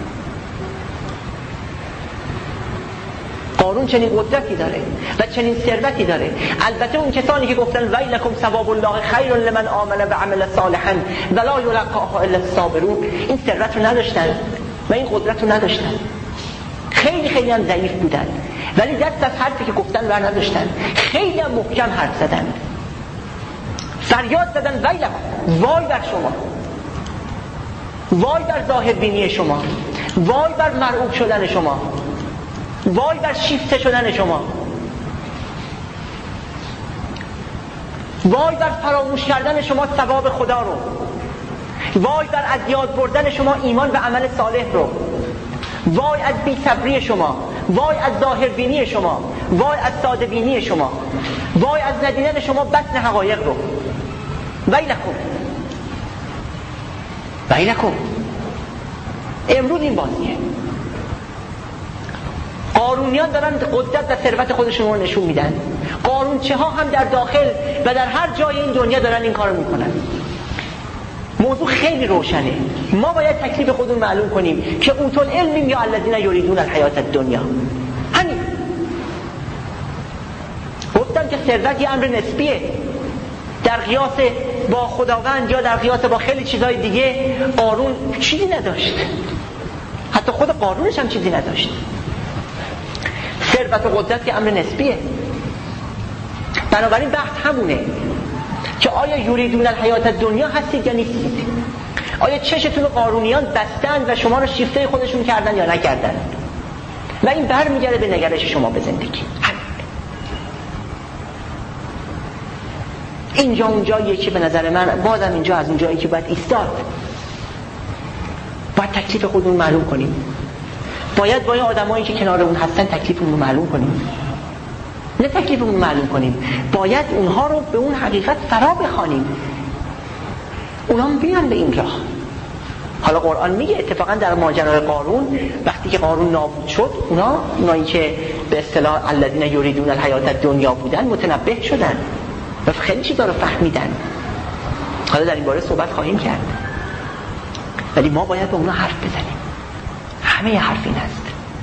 قارون چنین قدرتی داره و چنین ثروتی داره. البته اون کسانی که گفتن ویلکم ثواب الله خیر لمن آمن و عمل صالحا ولا یلقاها الا الصابرون، این ثروت رو نداشتن و این قدرت رو نداشتن، خیلی خیلی هم ضعیف بودن. ولی دست از حرفی که گفتن بر نداشتن، خیلی هم محکم حرف زدن، فریاد زدن ویلکم، وای بر شما، وای بر ظاهر بینی شما، وای بر مرعوب شدن شما، وای بر شیفته شدن شما، وای بر فراموش کردن شما ثواب خدا رو، وای بر از یاد بردن شما ایمان و عمل صالح رو، وای از بی‌صبری شما، وای از ظاهر بینی شما، وای از ساده بینی شما، وای از ندیدن شما بطن حقایق رو. ویلکم ویلکم. امروز این بازیه. قارونیان دارن قدرت و ثروت خودشون رو نشون میدن، قارونچه ها هم در داخل و در هر جای این دنیا دارن این کارو میکنن. موضوع خیلی روشنه. ما باید تکلیف خودمون معلوم کنیم که اوتل علمیم یا الذین یریدون الحیات الدنیا. همین. گفتم که ثروت یه امر نسبیه. در قیاس با خداوند یا در قیاس با خیلی چیزهای دیگه قارون چیزی نداشت. حتی خود قارونش هم چیزی نداشت. ثروت و قدرت که امر نسبیه. بنابراین بحث همونه که آیا یریدون الحیات الدنیا هستید یا نیستید؟ آیا چشتون قارونیان بستند و شما رو شیفته خودشون کردن یا نکردن؟ و این برمیگرده به نگرش شما به زندگی. اینجا اونجاییه که به نظر من بازم اینجا از اونجایی که باید ایستاد، باید تکلیف خودمون معلوم کنیم، باید با این آدمایی که کنار اون هستن تکلیفمون رو معلوم کنیم، نه تکلیفمون رو معلوم کنیم، باید اونها رو به اون حقیقت فرا بخوانیم، اونها هم بیان به این راه. حالا قرآن میگه اتفاقا در ماجرای قارون وقتی که قارون نابود شد، اونا اونایی که به اصطلاح الذین یریدون الحیات الدنیا بودن متنبه شدن و خیلی چیزا رو فهمیدن. حالا در این باره صحبت خواهیم کرد، ولی ما باید با اونا حرف بزنیم. همه حرف این است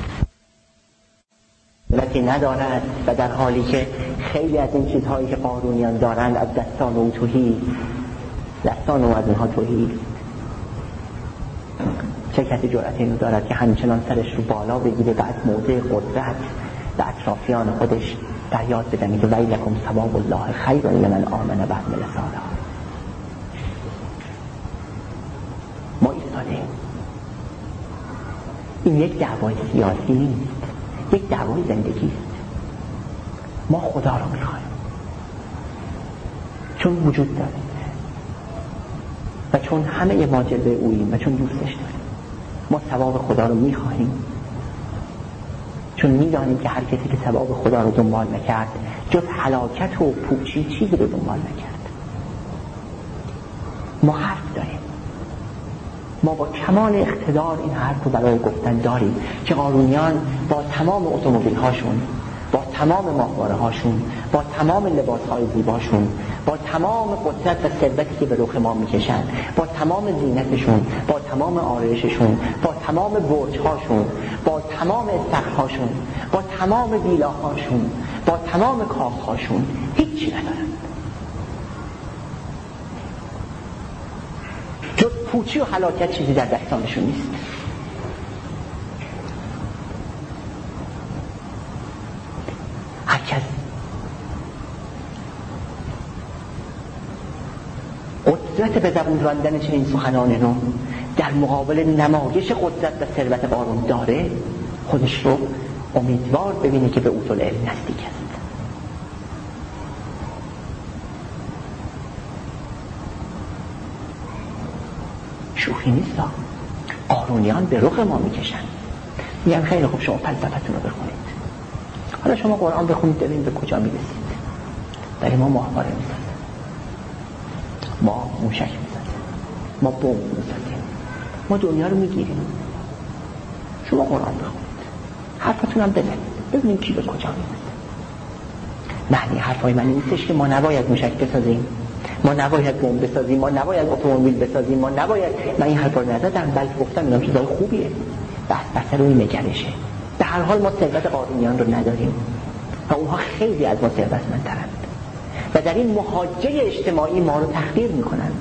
وقتی ندارد و در حالی که خیلی از این چیزهایی که قارونیان دارند از دستان او توهی، دستان او از اینها توهی. چه کسی جرأت اینو دارد که همچنان سرش رو بالا بگیره و از موضع قدرت و اطرافیان خودش در یاد بدن که ویلکم ثواب الله خیر لمن آمن و عمل صالح. ما ایستادیم. این یک دعوای سیاسی نیست، یک دعوای زندگی است. ما خدا رو میخوایم چون وجود داره و چون همه ما جلوه اوییم و چون دوستش داریم. ما ثواب خدا رو میخواهیم چون میدانیم که هر کسی که ثواب خدا رو دنبال نکرد جز هلاکت و پوچی چیزی رو دنبال نکرد. ما حرف داریم، ما با کمال اقتدار این حرف رو برای گفتن داریم که قارونیان با تمام اتومبیل هاشون، با تمام ماهواره هاشون، با تمام لباس های زیباشون، با تمام قدرت و ثروتی که به رخ ما میکشن، با تمام زینتشون، با تمام آرایششون، با تمام برج هاشون، با تمام استخرهاشون، با تمام ویلاهاشون، با تمام کاخ هاشون هیچی ندارن جز پوچی و هلاکت. چیزی در دستانشون نیست. هر کس قدرت به زبون راندن چنین سخنان رو در مقابل نمایش قدرت و ثروت قارون داره، خودش رو امیدوار ببینه که به اوتل علم نزدیک است. شوخی نیست. قارونیان به رخ ما میکشن، میگن خیلی خوب شما فلسفتون رو بخونید، حالا شما قرآن بخونید ببینید به کجا میرسید. برای ما ماهواره میسازیم، ما موشک میسازیم، ما بمب میسازیم، ما دنیا رو میگیریم. شما قرآن بخونید، حرفتون هم بزنید ببینید کی به کجا میرسید. معنی حرفای من نیستش که ما نباید موشک بسازیم، ما نباید بمب بسازیم، ما نباید اتومبیل بسازیم، ما نباید. من این حرفا رو نزدم، بلکه گفتم اینا چیزای خوبیه، بس بسر روی نگرشه. به هر حال ما ثروت قارونیان رو نداریم و اونها خیلی از ما ثروتمندترند و در این محاجه اجتماعی ما رو تحقیر میکنند،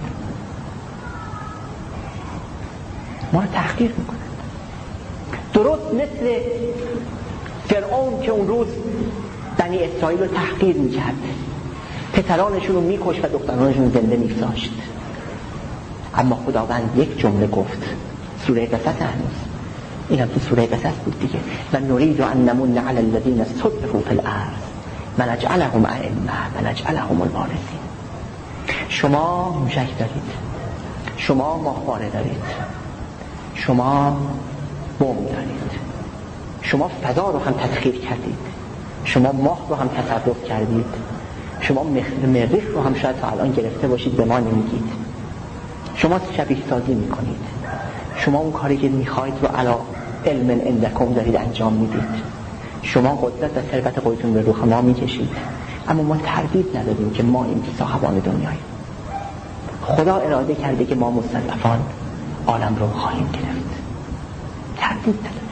ما رو تحقیر میکنند. درست مثل فرعون که اون روز بنی اسرائیل رو تحقیر میکرد، پسرانشون رو میکش و دخترانشون رو زنده میگذاشت، اما خداوند یک جمله گفت، سوره قصص هنوز، این هم تو سوره قصص بود دیگه، و نرید ان نمن علی الذین استضعفوا فی الارض و نجعلهم ائمه و نجعلهم الوارثین. شما موشک دارید، شما ماهواره دارید، شما بمب دارید، شما فضا رو هم تسخیر کردید، شما ماه رو هم تصرف کردید، شما مریخ رو هم شاید تا الان گرفته باشید به ما نمیگید، شما شبیه سازی میکنید، شما اون کاری که میخواید رو علا علم عندکم دارید انجام میدید، شما قدرت و ثروت خودتون به روح ما میکشید، اما ما تردید نداریم که ما این صاحبان دنیاییم. خدا اراده کرده که ما مستضعفان عالم رو خواهیم گرفت، تردید نداریم،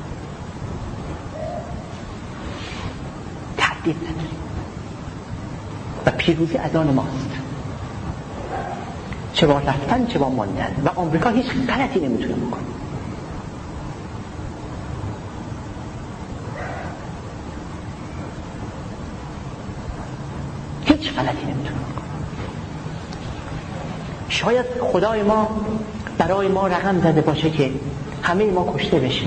تردید نداریم و پیروزی از آن ماست، چه با رفتن چه با ماندن، و آمریکا هیچ غلطی نمیتونه بکنه. هیچ غلطی نمیتونه بکنه. شاید خدای ما برای ما رقم زده باشه که همه ما کشته بشیم،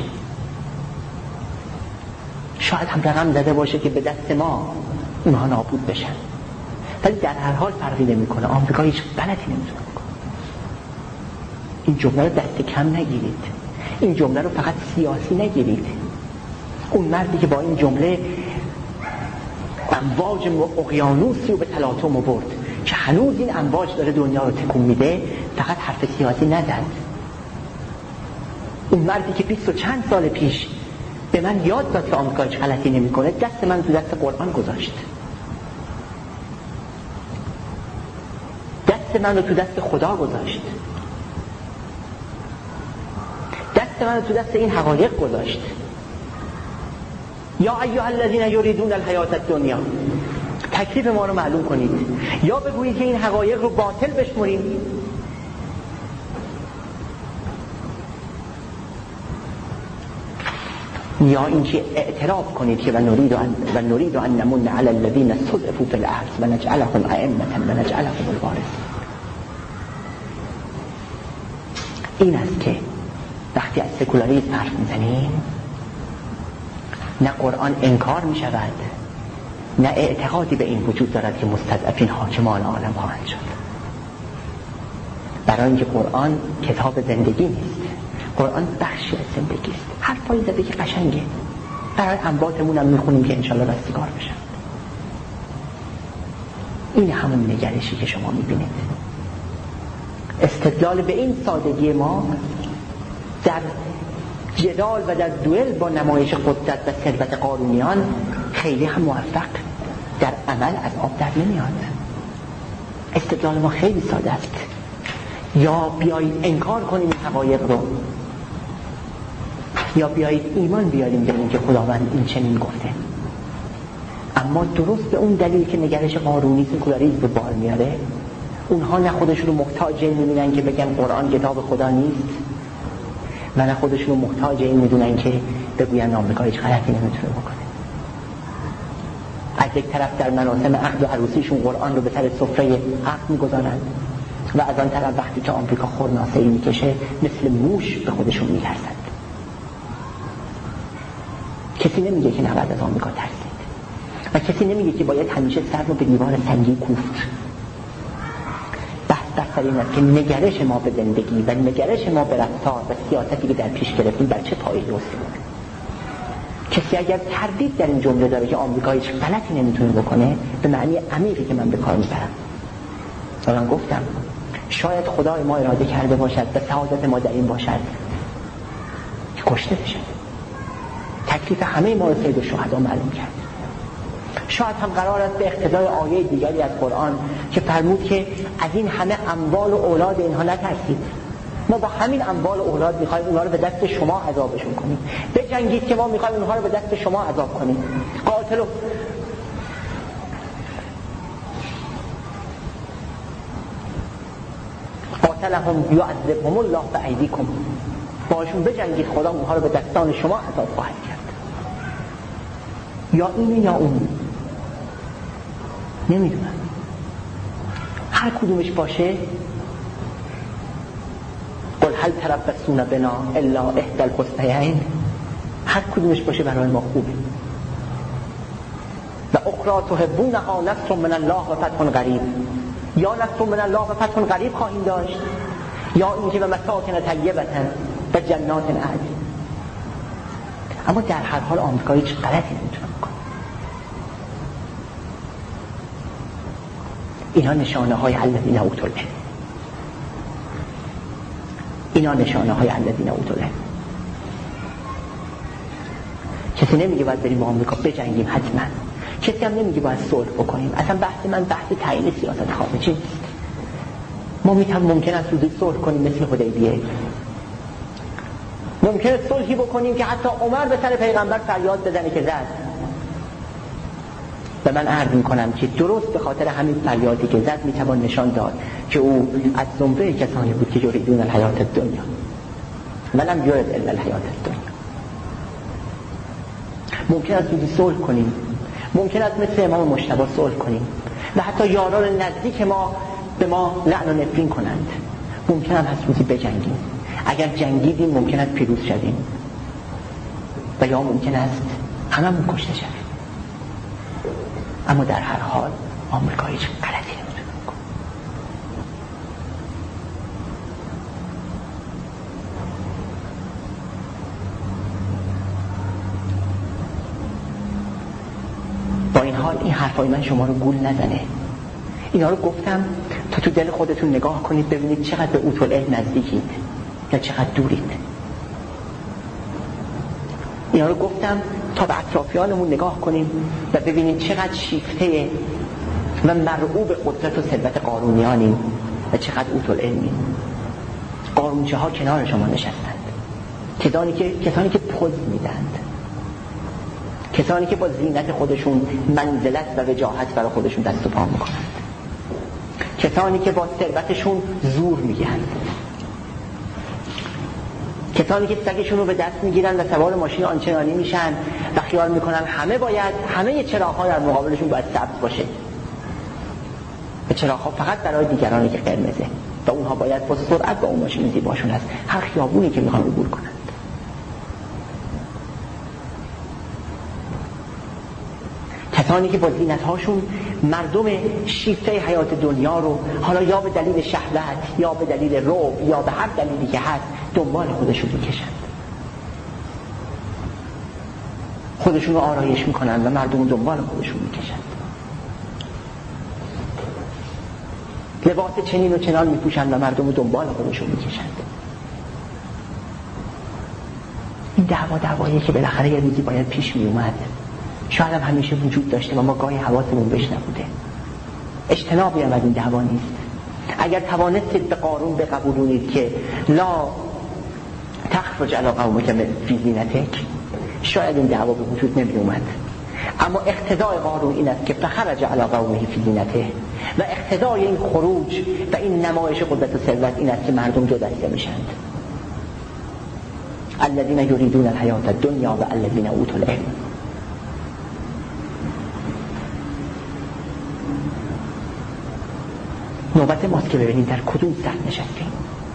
شاید هم رقم زده باشه که به دست ما اونها نابود بشن، ولی در هر حال فرقی نمیکنه. آمریکا هیچ غلطی نمیتونه بکنه. این جمله رو دست کم نگیرید، این جمله رو فقط سیاسی نگیرید. اون مردی که با این جمله امواج اقیانوسی رو به تلاطم آورد که هنوز این امواج داره دنیا رو تکون میده، فقط حرف سیاسی نزد. اون مردی که بیست و چند سال پیش به من یاد داد که آمریکا هیچ غلطی نمیکنه، دست من تو دست قرآن گذاشت، دست من رو تو دست خدا گذاشت، دست من رو تو دست این حقایق گذاشت. یا ایها الذین یریدون الحیات الدنیا، تکلیف ما رو معلوم کنید. یا بگویید که این حقایق رو باطل بشمریم، یا اینکه اعتراف کنید که و نرید ان و نرید ان نمن علی الذین استضعفوا فی الارض و نجعلهم ائمه و نجعلهم الوارثین. این است که وقتی از سکولاریسم حرف میزنیم، نه قرآن انکار می شود، نه اعتقادی به این وجود دارد که مستضعفین حاکمان عالم خواهند شد. برای اینکه قرآن کتاب زندگی نیست، قرآن بخشی از زندگی است. حرفایی زده که قشنگه، برای انباتمون هم میخونیم که انشالله رستگار بشن. این همون نگرشی که شما میبینید. استدلال به این سادگی ما در جدال و در دوئل با نمایش قدرت و ثروت قارونیان خیلی هم موفق در عمل از آب در نمیاد. استدلال ما خیلی ساده است. یا بیایید انکار کنیم این حقایق رو، یا بیایید ایمان بیاریم به این که خداوند این چنین گفته. اما درست به اون دلیل که نگرش قارونی سکولاریسم به بار میاره، اونها نه خودشون رو محتاج این میدونن که بگن قرآن کتاب خدا نیست، و نه خودشون رو محتاج این میدونن که بگوین آمریکا هیچ غلطی نمیتونه بکنه. از یک طرف در مراسم عقد و عروسیشون قرآن رو به سر سفره عقد میگذارن، و از آن طرف وقتی که آمریکا خورناسه‌ای میکشه مثل موش به خودشون میترسند. کسی نمیگه که نباید از آمریکا ترسید، و کسی نمیگه که باید همیشه سر رو به دیوار سنگی کوفت. بحث در این است که نگرش ما به زندگی و نگرش ما به رفتار و سیاستی که در پیش گرفتیم بر چه پایه‌ای استواره. کسی اگر تردید در این جمله داره که آمریکا هیچ غلطی نمیتونه بکنه، به معنی عمیقی که من به کار میبرم. من گفتم شاید خدای ما اراده کرده باشد و سعادت ما در این باشد که کشته بشه. تکلیف همه ما رو سید الشهدا معلوم کرد. شاید هم قرار است به اقتضای آیه دیگری از قرآن که فرمود که از این همه اموال و اولاد اینها نترسید، ما با همین اموال و اولاد میخوایم اونها رو به دست شما عذابشون کنیم. بجنگید که ما میخوایم اونها رو به دست شما عذاب کنیم. قاتل و قاتلهم یعذبهم الله بأیدیکم، باشون بجنگید، خدا اونها رو به دستان شما عذاب خواهد کرد. یا اینه یا اون، نمیدونم. هر کدومش باشه قل هل تربصون بنا الا احدى الحسنیین، هر کدومش باشه برای ما خوبه. و اخرى تحبونها نصر من الله و فتح قریب، یا نصر من الله و فتح قریب خواهیم داشت، یا اینکه به مساکن طیبة و جنات عدن. اما در هر حال آمریکا هیچ غلطی نمیتونه بکنه. اینا نشانه های الذین اوتوا العلم، اینا نشانه های الذین اوتوا العلم. کسی نمیگه باید بریم با آمریکا بجنگیم، حتما. کسی هم نمیگه باید صلح بکنیم. اصلا بحث من بحث تعیین سیاست خارجی نیست. ما میتونم ممکن است حدود صلح کنیم مثل حدیبیه، ممکنه صلحی بکنیم که حتی عمر به سر پیغمبر فریاد بزنه که زد. و من عرض میکنم که درست به خاطر همین فریادی که زد میتوان نشان داد که او از زمره کسانی بود که یریدون الحیات الدنیا ولم یرد الا الحیات الدنیا. ممکن است زودی صلح کنیم، ممکن است مثل امام مجتبی صلح کنیم و حتی یاران نزدیک ما به ما لعن و نفرین کنند. ممکن است زودی بجنگیم، اگر جنگیدیم ممکن است پیروز شویم و یا ممکن است هممون کشته شویم. اما در هر حال آمریکا هیچ غلطی نمیتونه بکنه. با این حال این حرفای من شما رو گول نزنه. اینا رو گفتم تا تو دل خودتون نگاه کنید ببینید چقدر به اوتول علم نزدیکید یا چقدر دورید. اینا رو گفتم تا به اطرافیانمون نگاه کنیم و ببینیم چقدر شیفته و مرعوب قدرت و ثروت قارونیانیم و چقدر اوتول علمیم. قارونچه ها کنار شما نشستند، کسانی که کسانی که پوز میدند، کسانی که با زینت خودشون منزلت و وجاهت برای خودشون دست و پا میکنند، کسانی که با ثروتشون زور میگیرند، کسانی که سگشون رو به دست میگیرن و سوار ماشین آنچنانی میشن و خیال میکنن همه باید همه چراغ‌ها در مقابلشون باید سبز باشه و چراغ‌ها فقط برای دیگرانی که قرمزه و اونها باید با سرعت با اون ماشین زیباشون هست هر خیابونی که میخوان عبور کنند. کسانی که با زینت‌هاشون مردم شیفته حیات دنیا رو حالا یا به دلیل شهوت یا به دلیل رعب یا به هر دلیلی که هست دنبال خودشون میکشند، خودشون رو آرایش میکنند و مردم رو دنبال خودشون میکشند، لباس چنین و چنان میپوشند و مردم رو دنبال خودشون میکشند. این دعوا دعواییه که بالاخره یه روزی باید پیش میومد، شاید هم همیشه وجود داشته و ما گاهی حواسمون بهش نبوده. اجتنابی هم از این دعوا نیست. اگر توانستید به قارون بقبولونید که لا تخرج علی قومک فی زینتک، شاید این دعوا به وجود نمی اومد. اما اقتضای قارون این است که فخرج علی قومه فی زینته و اقتضای این خروج و این نمایش قدرت و ثروت این است که مردم دو دسته میشند، الذین یریدون الحیات الدنیا و الذین اوتوا العلم. نوبت ماست که ببینیم در کدوم سطح نشستیم.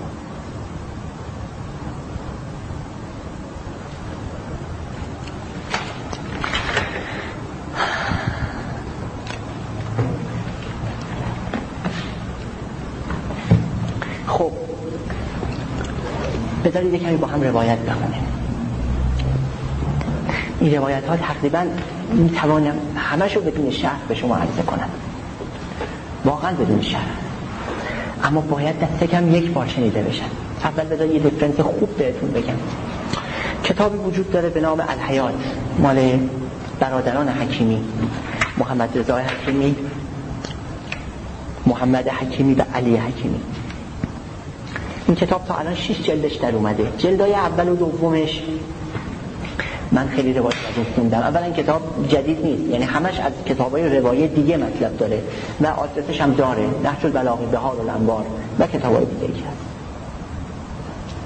خب بذارید کمی با هم روایت بخونیم. این روایت ها تقریبا میتوانم همشو بدون شرح به شما عرضه کنم، واقعا بدون شرح، اما باید دست کم یک بار شنیده بشن. اول بذار یه دیفرنس خوب بهتون بگم. کتابی وجود داره به نام الحیات، مال برادران حکیمی، محمد رضا حکیمی، محمد حکیمی و علی حکیمی. این کتاب تا الان شش جلدش در اومده. جلدای اول و دومش من خیلی روایت از اون خوندم. اولا کتاب جدید نیست، یعنی همش از کتابای روایت دیگه مطلب داره و آدرسش هم داره، نهج البلاغه، بهار الانوار و کتابای دیگه ای هست.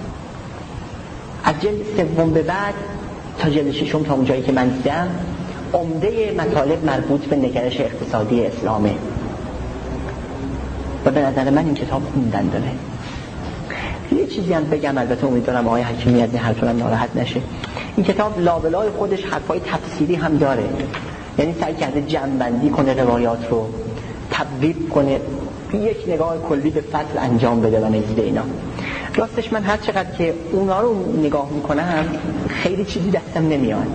از جلد سوم به بعد تا جلد ششم تا اونجایی که من دیدم عمده مطالب مربوط به نگرش اقتصادی اسلامه و به نظر من این کتاب خوندن داره. یه چیزی هم بگم، البته امیدوارم آقای حکیمی از این حرفم ناراحت نشه. این کتاب لابلای خودش حرفای تفسیری هم داره، یعنی سعی کرده جمع‌بندی کنه روایات رو، تبویب کنه، یک نگاه کلی به فصل انجام بده و نزد اینا. راستش من هر چقدر که اونا رو نگاه میکنم خیلی چیزی دستم نمیاد،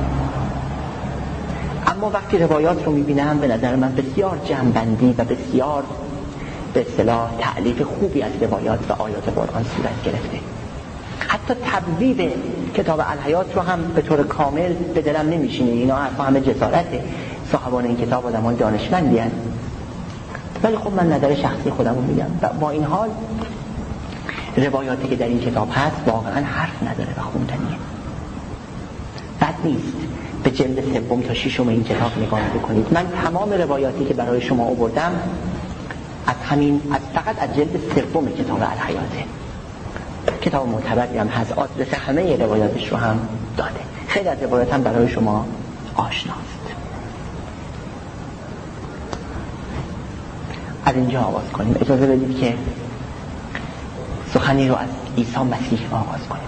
اما وقتی روایات رو میبینم به نظر من بسیار جمع‌بندی و بسیار به اصطلاح تألیف خوبی از روایات و آیات قرآن صورت گرفته. حتی تبویب کتاب الحیات رو هم به طور کامل به دلم نمیشینه، اینا حرفا همه جسارته، صاحبان این کتاب آدمان دانشمندی هستند، ولی خب من نظر شخصی خودم رو میگم و با این حال روایاتی که در این کتاب هست واقعا حرف نداره و خوندنیه. بد نیست به جلد سوم تا ششم این کتاب نگاه بکنید. من تمام روایاتی که برای شما آوردم از همین از فقط از جلد سوم کتاب الحیاته. کتاب معتبری هم هست، آدرس همه روایاتش رو هم داده، خیلی از روایات هم برای شما آشناست. از اینجا آغاز کنیم. اجازه بدید که سخنی رو از عیسی مسیح آغاز کنیم.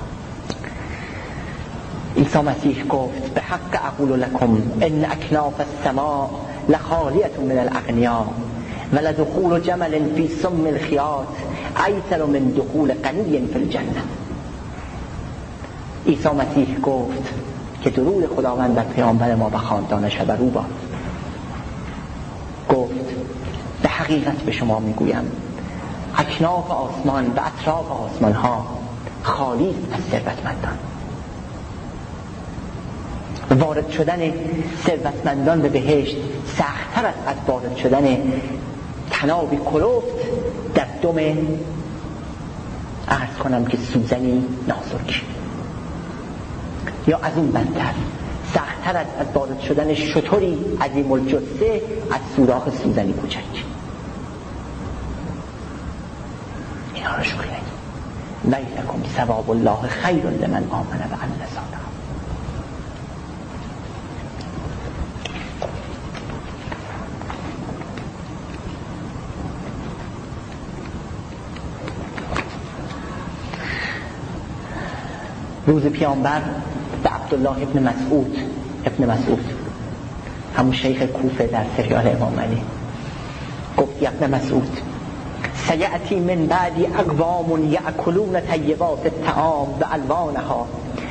عیسی مسیح گفت به حق اقول لکم ان اکناف السماء لخالیة من الاغنیاء ولدخول جمل فی سم الخیاط ایسر من دخول غنی فی الجنه. عیسی مسیح گفت که درود خداوند بر پیامبر ما و خاندانش و بر او باد. گفت به حقیقت به شما میگویم اکناف آسمان و اطراف آسمان ها خالی است از ثروتمندان. وارد شدن ثروتمندان به بهشت سخت‌تر است از وارد شدن تنابی کلفت در دم عرض کنم که سوزنی نازک، یا از اون بدتر سخت‌تر است از وارد شدن شتری عظیم الجثه از سوراخ سوزنی کوچک. اینا رو شکر نگید. ویلکم ثواب الله خیر لمن آمن و عمل صالحا. روز پیامبر به عبدالله ابن مسعود ابن مسعود همون شیخ کوفه در سریال امام علی گفت: یا ابن مسعود سیأتی من بعدی اقوام یأکلون طیبات الطعام و الوانها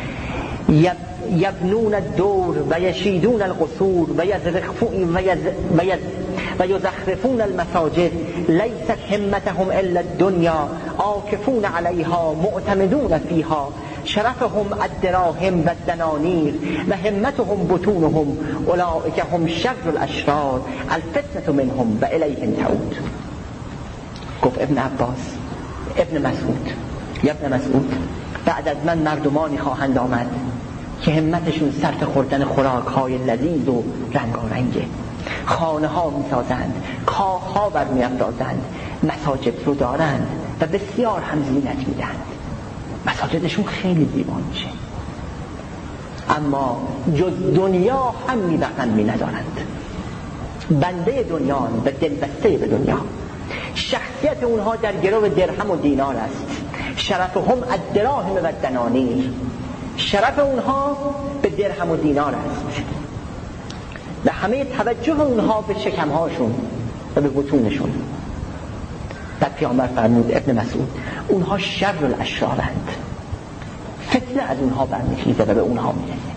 یبنون الدور و یشیدون القصور و یزرخفون و یزخرفون المساجد لیست همتهم الا الدنیا عاکفون علیها معتمدون فیها شرفهم الدراهم و الدنانیر و همتهم بطونهم اولئک هم شر الاشرار الفتنة منهم و الیهم تعود. گفت ابن عباس ابن مسعود یا ابن مسعود بعد از من مردمانی خواهند آمد که همتشون صرف خوردن خوراک های لذیذ و رنگارنگه، خانه ها می سازند، کاخ ها برمی افرازند، مساجد رو دارند و بسیار هم زینت می دهند، مساجدشون خیلی زیبا میشه، اما جز دنیا هم می بخن می ندارند، بنده دنیا و دلبسته به دنیا. شخصیت اونها در گرو درهم و دینار است. شرفهم الدراهم و الدنانیر، شرف اونها به درهم و دینار است و همه توجه اونها به شکمهاشون و به بطونشون. بعد پیامبر فرمود ابن مسعود اونها شر الاشرارند، فتنه از اونها برمیخیزه و به اونها میرسه.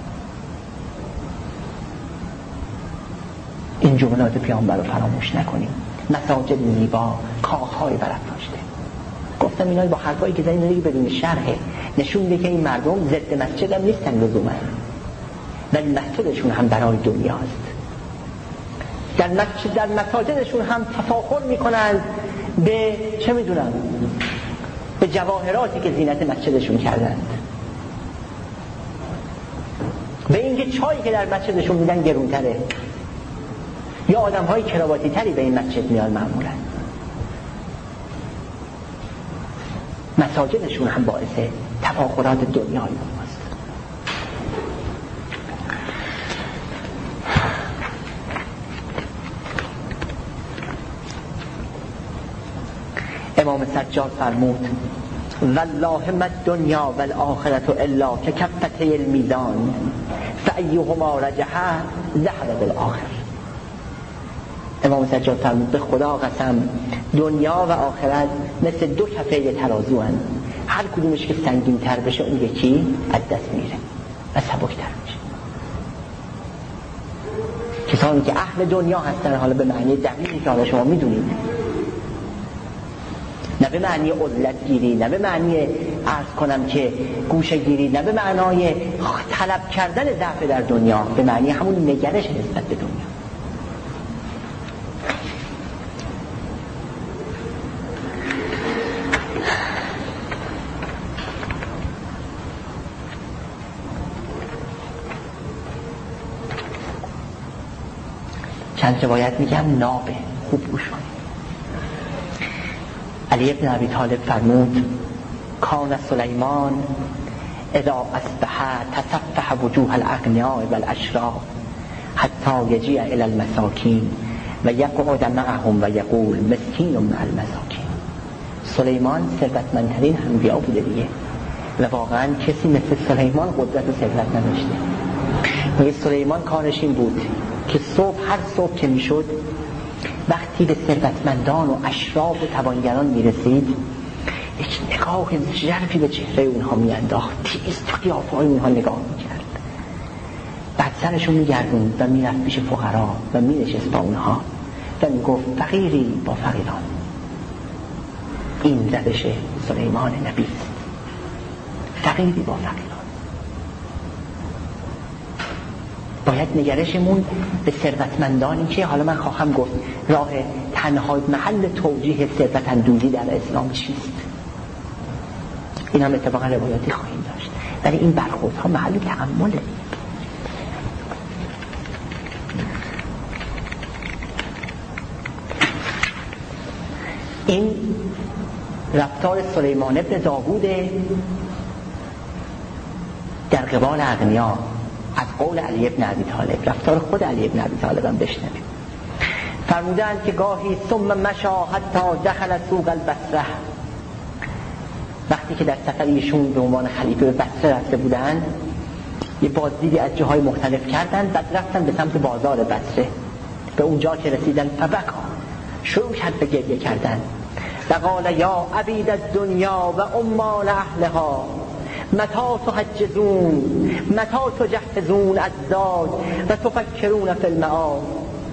این جملات پیامبر رو فراموش نکنیم. مساجد زیبا، کاخهای برافراشته. گفتم اینا با حرفایی که زنی دیگه بدون شرحه، نشون میده که این مردم ضد مسجد هم نیستن لزوما، ولی مسجدشون هم برای دنیاست. در مسجد در مساجدشون هم تفاخر میکنن به چه میدونم به جواهراتی که زینت مسجدشون کردند، به اینکه چایی که در مسجدشون میدن گرونتره، یا آدم های کراواتی تری به این مسجد میاد معمولا. مساجدشون هم باعث تفاخرات دنیای اوناست. امام سجاد فرمود والله ما الدنیا والآخرة الا كکفتي المیزان فأيهما رجح ذهب بالآخر. امام سجاد فرمود به خدا قسم دنیا و آخرت مثل دو کفه ترازو هستند، هر کدومش که سنگین تر بشه اون یکی از دست میره و سبکتر میشه. کسانی که اهل دنیا هستن، حالا به معنی دقیقی که حالا شما میدونید، نه به معنی عزلت گیری، نه به معنی عرض کنم که گوشه گیری، نه به معنای طلب کردن ضعف در دنیا، به معنی همون نگرش نسبت به دنیا. چند روایت میگم نابه، خوب گوش کنید. علی ابن ابی طالب فرمود کان سلیمان اذا اصبح تصفح وجوه الاغنیاء والاشراف حتی یجیء الی المساکین و یقعد معهم و یقول مسکین مع المساکین. سلیمان ثروتمندترین انبیا بوده دیگه و واقعا کسی مثل سلیمان قدرت و ثروت نداشته. میگه سلیمان کارش این بود که صبح هر صبح که میشد وقتی به ثروتمندان و اشراف و توانگران میرسید یک نگاه ژرفی به چهره اونها میانداخت، تیز تو قیافه‌های اونها نگاه میکرد، بعد سرشو میگردوند و میرفت پیش فقرا و مینشست با اونها و میگفت فقیری با فقیران. این روش سلیمان نبی است، فقیری با فقیران. باید نگرشمون به ثروتمندانی که حالا من خواهم گفت راه تنها محل توجیه ثروت اندوزی در اسلام چیست، این هم اتفاقا روایاتی خواهیم داشت، ولی این برخوردها محل تأمله. این رفتار سلیمان ابن داوود در قبال اغنیا از قول علی ابن ابی طالب، رفتار خود علی ابن ابی طالب هم بشنویم. فرمودند که گاهی ثم مشا حتی دخل سوق البصره، وقتی که در سفر ایشون به عنوان خلیفه به بصره رفته بودند یه بازدیدی از جاهای مختلف کردند، بعد رفتن به سمت بازار بصره. به اونجا که رسیدن فبکا، شروع کرد به گریه کردن و قال یا عبید الدنیا و عمال اهلها متا تحجزون متا تجهزون الزاد و تفکرون فی المعاد.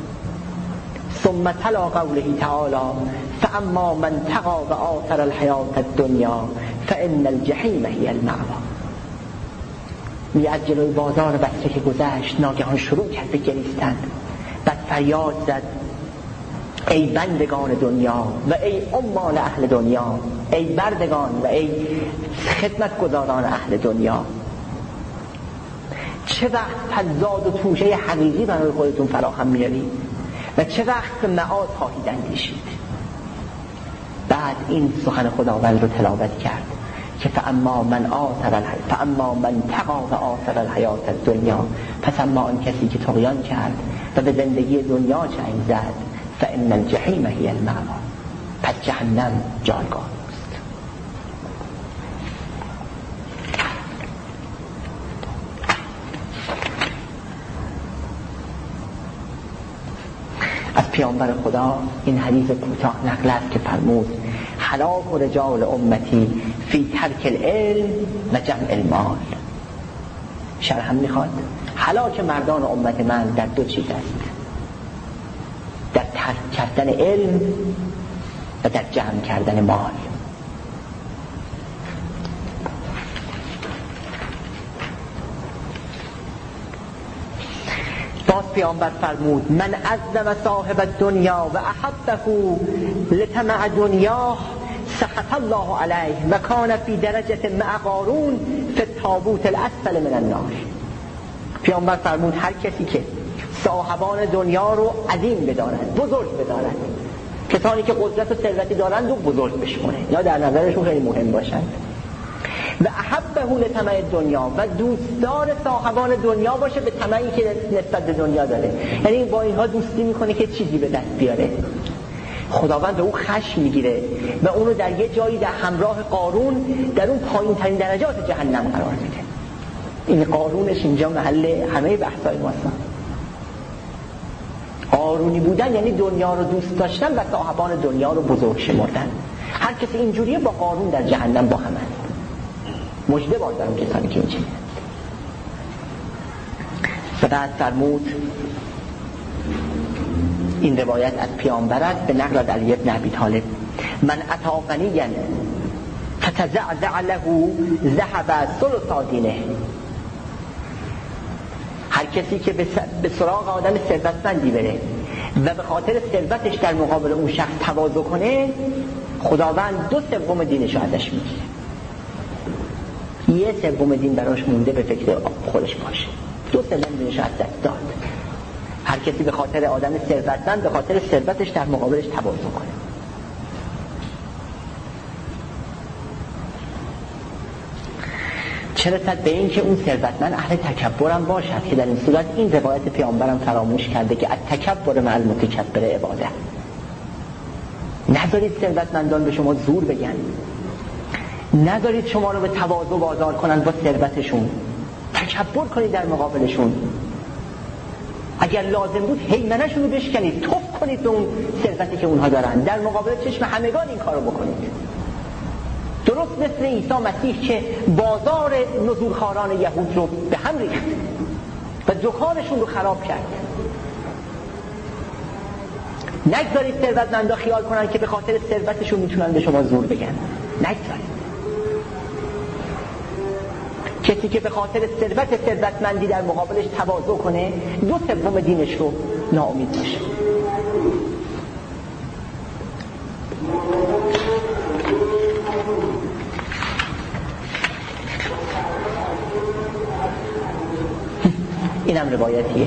ثم تلا قوله تعالی فاما من طغى و آثر الحیاة الدنیا فان الجحیم هی المأوى. می از جلوی بازار بصره که گذشت ناگهان شروع کرد به گریستن، بعد فریاد زد ای بندگان دنیا و ای عمال اهل دنیا، ای بردگان و ای خدمتگزاران اهل دنیا، چه وقت پزاد و توشه حقیقی برای خودتون فراهم میارید و چه وقت به معاد خواهید اندیشید. بعد این سخن خداوند رو تلاوت کرد که فاما من آثر الحیاة فاما من طغى و آثر الحیاة الدنیا، پس اما آن کسی که طغیان کرد و به زندگی دنیا چنگ زد فان الجحیم هی المأوى، پس جهنم جایگاه است. از پیامبر خدا این حدیث کوتاه نقل است که فرمود هلاک رجال امتی فی ترک العلم و جمع المال. شرح هم میخواد هلاک مردان امت من در دو چیز است، در ترک کردن علم و در جمع کردن مال. باز پیامبر فرمود من عظم صاحب الدنیا و احبه لطمع دنیاه سخط الله علیه و کان فی درجه مع قارون فی التابوت الاسفل من النار. پیامبر فرمود هر کسی که صاحبان دنیا رو عظیم بدارد، بزرگ بدارد، کسانی که قدرت و ثروتی دارند رو بزرگ بشمونه یا در نظرشون خیلی مهم باشند، و احبه لطمع دنیا و دوستدار صاحبان دنیا باشه به طمعی که نسبت به دنیا داره، یعنی با اینها دوستی میکنه که چیزی به دست بیاره. خداوند به او خشم میگیره و اونو در یه جایی در همراه قارون در اون پایین ترین درجات جهنم قرار میده. این قارونش اینجا محل همه بحثای ماست. قارونی بودن یعنی دنیا رو دوست داشتن و صاحبان دنیا رو بزرگ شمردن. هر کسی اینجوریه با قارون در جهنم با هم است. مژده باد بر اون کسانی که اینجوریه. و بعد فرمود این روایت از پیامبر است به نقل از علی بن ابی طالب: من اتی غنیا فتزعزع له ذهب ثلث دینه. هر کسی که به سراغ آدم ثروتمندی بره و به خاطر ثروتش در مقابل اون شخص تواضع کنه، خداوند دو سوم دینش رو ازش میگیره. یه سوم دین براش مونده به فکر خودش باشه، دو سوم دینش رو ازش داد. هر کسی به خاطر آدم ثروتمند به خاطر ثروتش در مقابلش تواضع کنه. چه رسد به این که اون ثروتمند اهل تکبرم باشد که در این صورت این روایت پیامبرم فراموش کرده که از تکبر مع المتکبر عباده. نذارید ثروتمندان به شما زور بگن، نذارید شما رو به تواضع وادار کنن با ثروتشون، تکبر کنید در مقابلشون. اگر لازم بود هیمنه‌شون رو بشکنید، توف کنید به اون ثروتی که اونها دارن، در مقابل چشم همگان این کارو بکنید. درست مثل عیسی مسیح که بازار نزولخواران یهود رو به هم ریخت و دکانشون رو خراب کرد. نگذارید ثروتمندا خیال کنن که به خاطر ثروتشون میتونن به شما زور بگن. نگذارید. کسی که به خاطر ثروت ثروتمندی در مقابلش تواضع کنه، دو سوم دینش رو ناامید میشه. اینم روایتیه.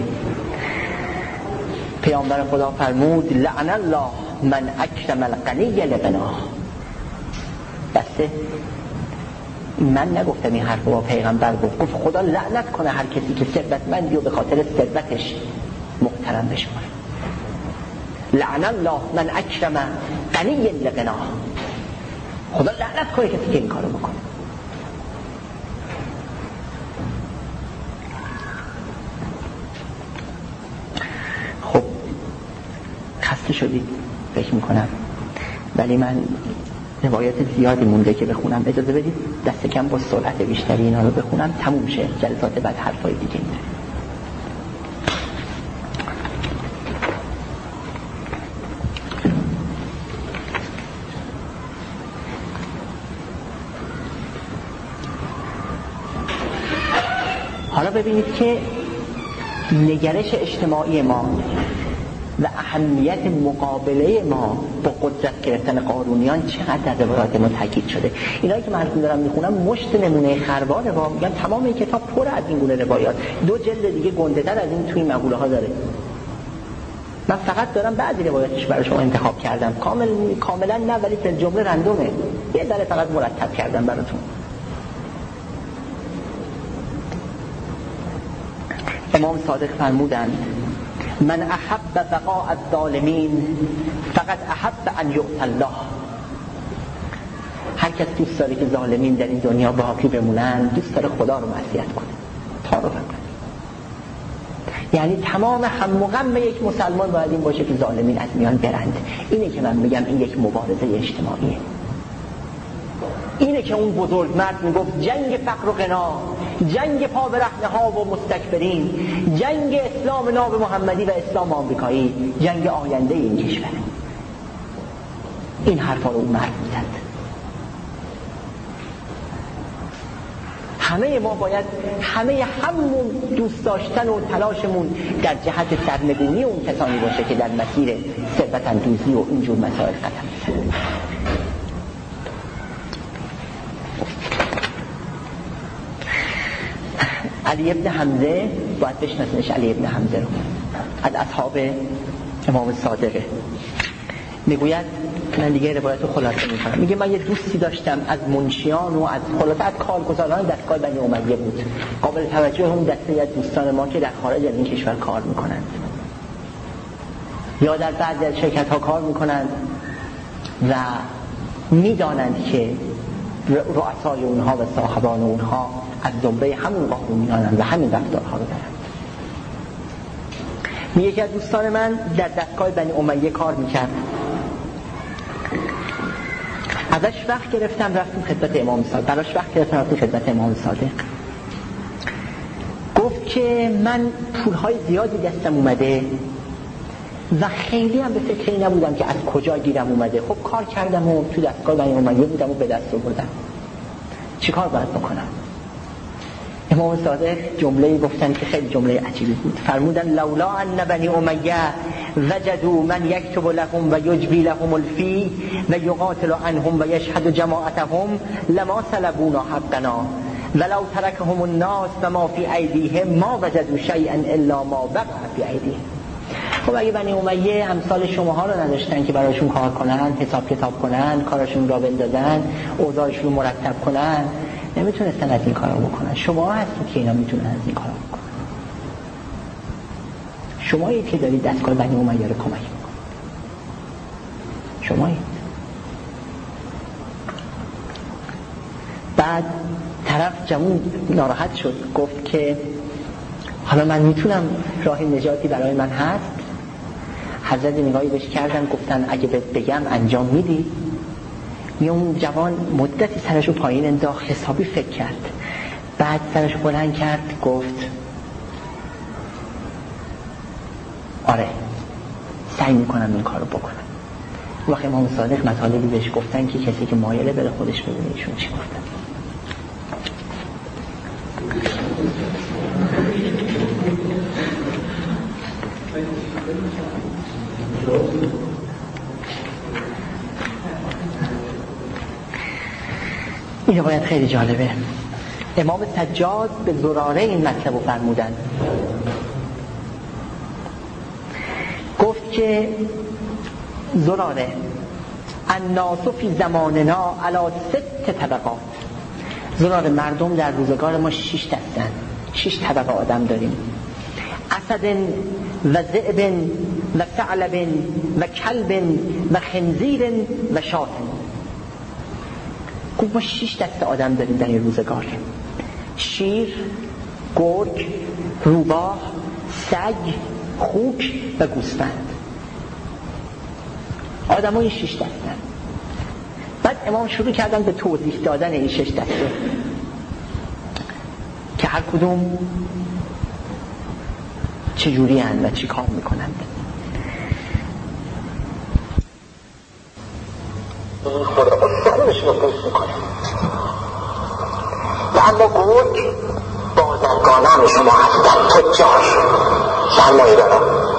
پیامبر خدا فرمود: لعن الله من اکرم الغنی لغناه. بسه من نگفتم این حرف رو، پیغمبر گفت. گفت خدا لعنت کنه هر کسی که ثروتمندی و به خاطر ثروتش محترم بشماره. لعن الله من اکرم غنی لغناه. خدا لعنت کنه کسی که این کارو بکنه. خب خسته شدید فکر میکنم، ولی من روایت زیادی مونده که بخونم. اجازه بدید دست کم با سرعت بیشتری اینا رو بخونم، تموم شه. جلسات بعد حرفای دیگه میره. حالا ببینید که نگرش اجتماعی ما و اهمیت مقابله ما با قدرت گرفتن قارونیان چقدر در روایات ما تاکید شده. اینایی که من دارم میخونم مشت نمونه خرواره و میگن تمام این کتاب پر از این گونه روایات. دو جلد دیگه گنده‌تر از این توی این مقوله ها داره. من فقط دارم بعضی روایاتش برای شما انتخاب کردم، کامل کاملا نه، ولی به جمله رندومه. یه ذره فقط مرتب کردم براتون. امام صادق فرمودند: من احب بقاء الظالمین فقط احب ان یؤتی الله. هر کس دوست داره که ظالمین در این دنیا باقی بمونن، دوست داره خدا رو معصیت کنه، تعارف کنه. یعنی تمام هم و غم یک مسلمان باید این باشه که ظالمین از میان برند. اینه که من میگم این یک مبارزه اجتماعیه. اینه که اون بزرگ مرد میگفت جنگ فقر و غنا، جنگ پا به رهنه ها و مستکبرین، جنگ اسلام ناب محمدی و اسلام آمریکایی، جنگ آینده این کشور. این حرفا رو اون مرد میزد. همه ما باید همه همون دوست داشتن و تلاشمون در جهت سرنگونی اون کسانی باشه که در مسیر ثروت اندوزی و اینجور مسائل قدم میزنن. علی ابن حمزه باید بشناسنش. علی ابن حمزه رو از اصحاب امام صادقه. میگوید، من دیگه روایت رو خلاصه میکنم، میگه من یه دوستی داشتم از منشیان و از خلاصه از کارگزاران دستگاه بنی امیه بود. قابل توجه اون دسته از دوستان ما که در خارج از این کشور کار میکنند یا در بعضی از شرکت ها کار میکنند و میدانند که رؤسای اونها و صاحبان اونها از زمره همون قانونیانند و همین رفتارها رو دارند. یکی از دوستان من در دستگاه بنی امیه کار میکرد، ازش وقت گرفتم رفتم خدمت امام صادق، براش وقت گرفتم رفتم خدمت امام صادق. گفت که من پولهای زیادی دستم اومده و خیلی هم به فکر نبودم که از کجا گیرم اومده. خب کار کردم و تو دستگاه بنی امیه بودم و به دست آوردم، چی کار باید بکنم؟ امام صادق جمله‌ای گفتن که خیلی جمله عجیبی بود. فرمودن لولا ان بنی امیه وجدوا من یکتب لهم و یجبی لهم الفی و یقاتل عنهم و یشهد جماعتهم لما سلبونا حقنا ولو ترکهم الناس وما فی ایدیهم ما وجدوا شیئا الا ما وقع فی ایدیهم. خب اگه بنی امیه امثال شماها رو نداشتن که براشون کار کنن، حساب کتاب کنن، کارشون را بندازن، اوضاعشون رو مرتب کنن، نمیتونستن از این کارا بکنن. شما هستید که اینا میتونن از این کارا بکنن. شمایید که دارید دستگاه بنی امیه رو کمک میکنید. شمایید. بعد طرف جمعون ناراحت شد، گفت که حالا من میتونم راه نجاتی برای من هست؟ حضرت نگاهی بهش کردن، گفتن اگه بگم انجام میدی؟ اون جوان مدتی سرشو پایین انداخت، حسابی فکر کرد، بعد سرشو بلند کرد گفت آره سعی میکنم این کارو بکنم. وقتی امام صادق مطالبی بهش گفتن که کسی که مایله بره خودش ببینه ایشون چی گفتن. این روایت خیلی جالبه. امام سجاد به زراره این مطلب رو فرمودن، گفت که زراره الناس فی زماننا علی ست طبقات. زراره مردم در روزگار ما شش دستن، شش طبقه آدم داریم. اسد و ذئب و ثعلب و کلب و خنزیر و شاة. گفت ما شش دسته آدم داریم در این روزگار: شیر، گرگ، روباه، سگ، خوک و گوسفند. آدم های شش دستن. بعد امام شروع کردن به توضیح دادن این شش دسته که هر کدوم چجوری هستند و چی کار میکنند.
خدا استخونش رو بوس میکنه. و اما گرگ بازرگانان شما هستن، تجار سرمایه دارن،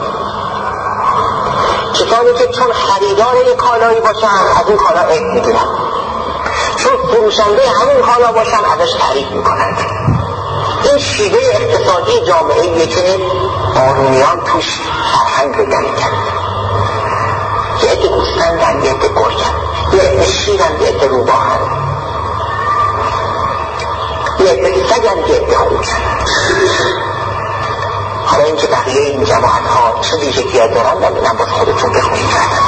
کسانی که چون خریدار یک کالایی باشن از این کالا عیب میگیرن، چون فروشنده همون کالا باشن ازش تعریف میکنند. این شیوه اقتصادی جامعه‌ایه که قانونیان توش فرهنگ رو دمیدن. یه عده گوسفندن، یه عده گرگن، یه عده شیرن، یه عده روباهن، یه عده سگن، یه عده خوکن. حالا این که بقیه این جماعت ها چه ویژگی ها دارن نمیدونم، باز خودتون بخونید.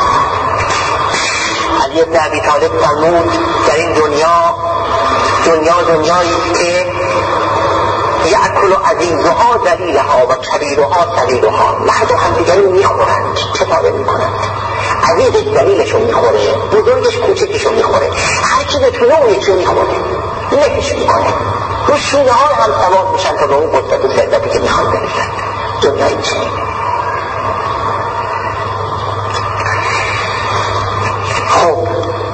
علی بن ابی طالب فرمود در این دنیا دنیا دنیایی که یأکل عزیزها ذلیلها و کبیرها صغیرها. مردم هم دیگری میخورند، چه فایده میکنند؟ عزیزش ذلیلشو میخوره، بزرگش کوچکشو میخوره، هر کی بتونه اون یکی میخوره، نکش میکنه، رو شونه ها هم سوار میشن تا به اون قدرت و ثروتی که میخوان برسن. دنیا این چنینه. خب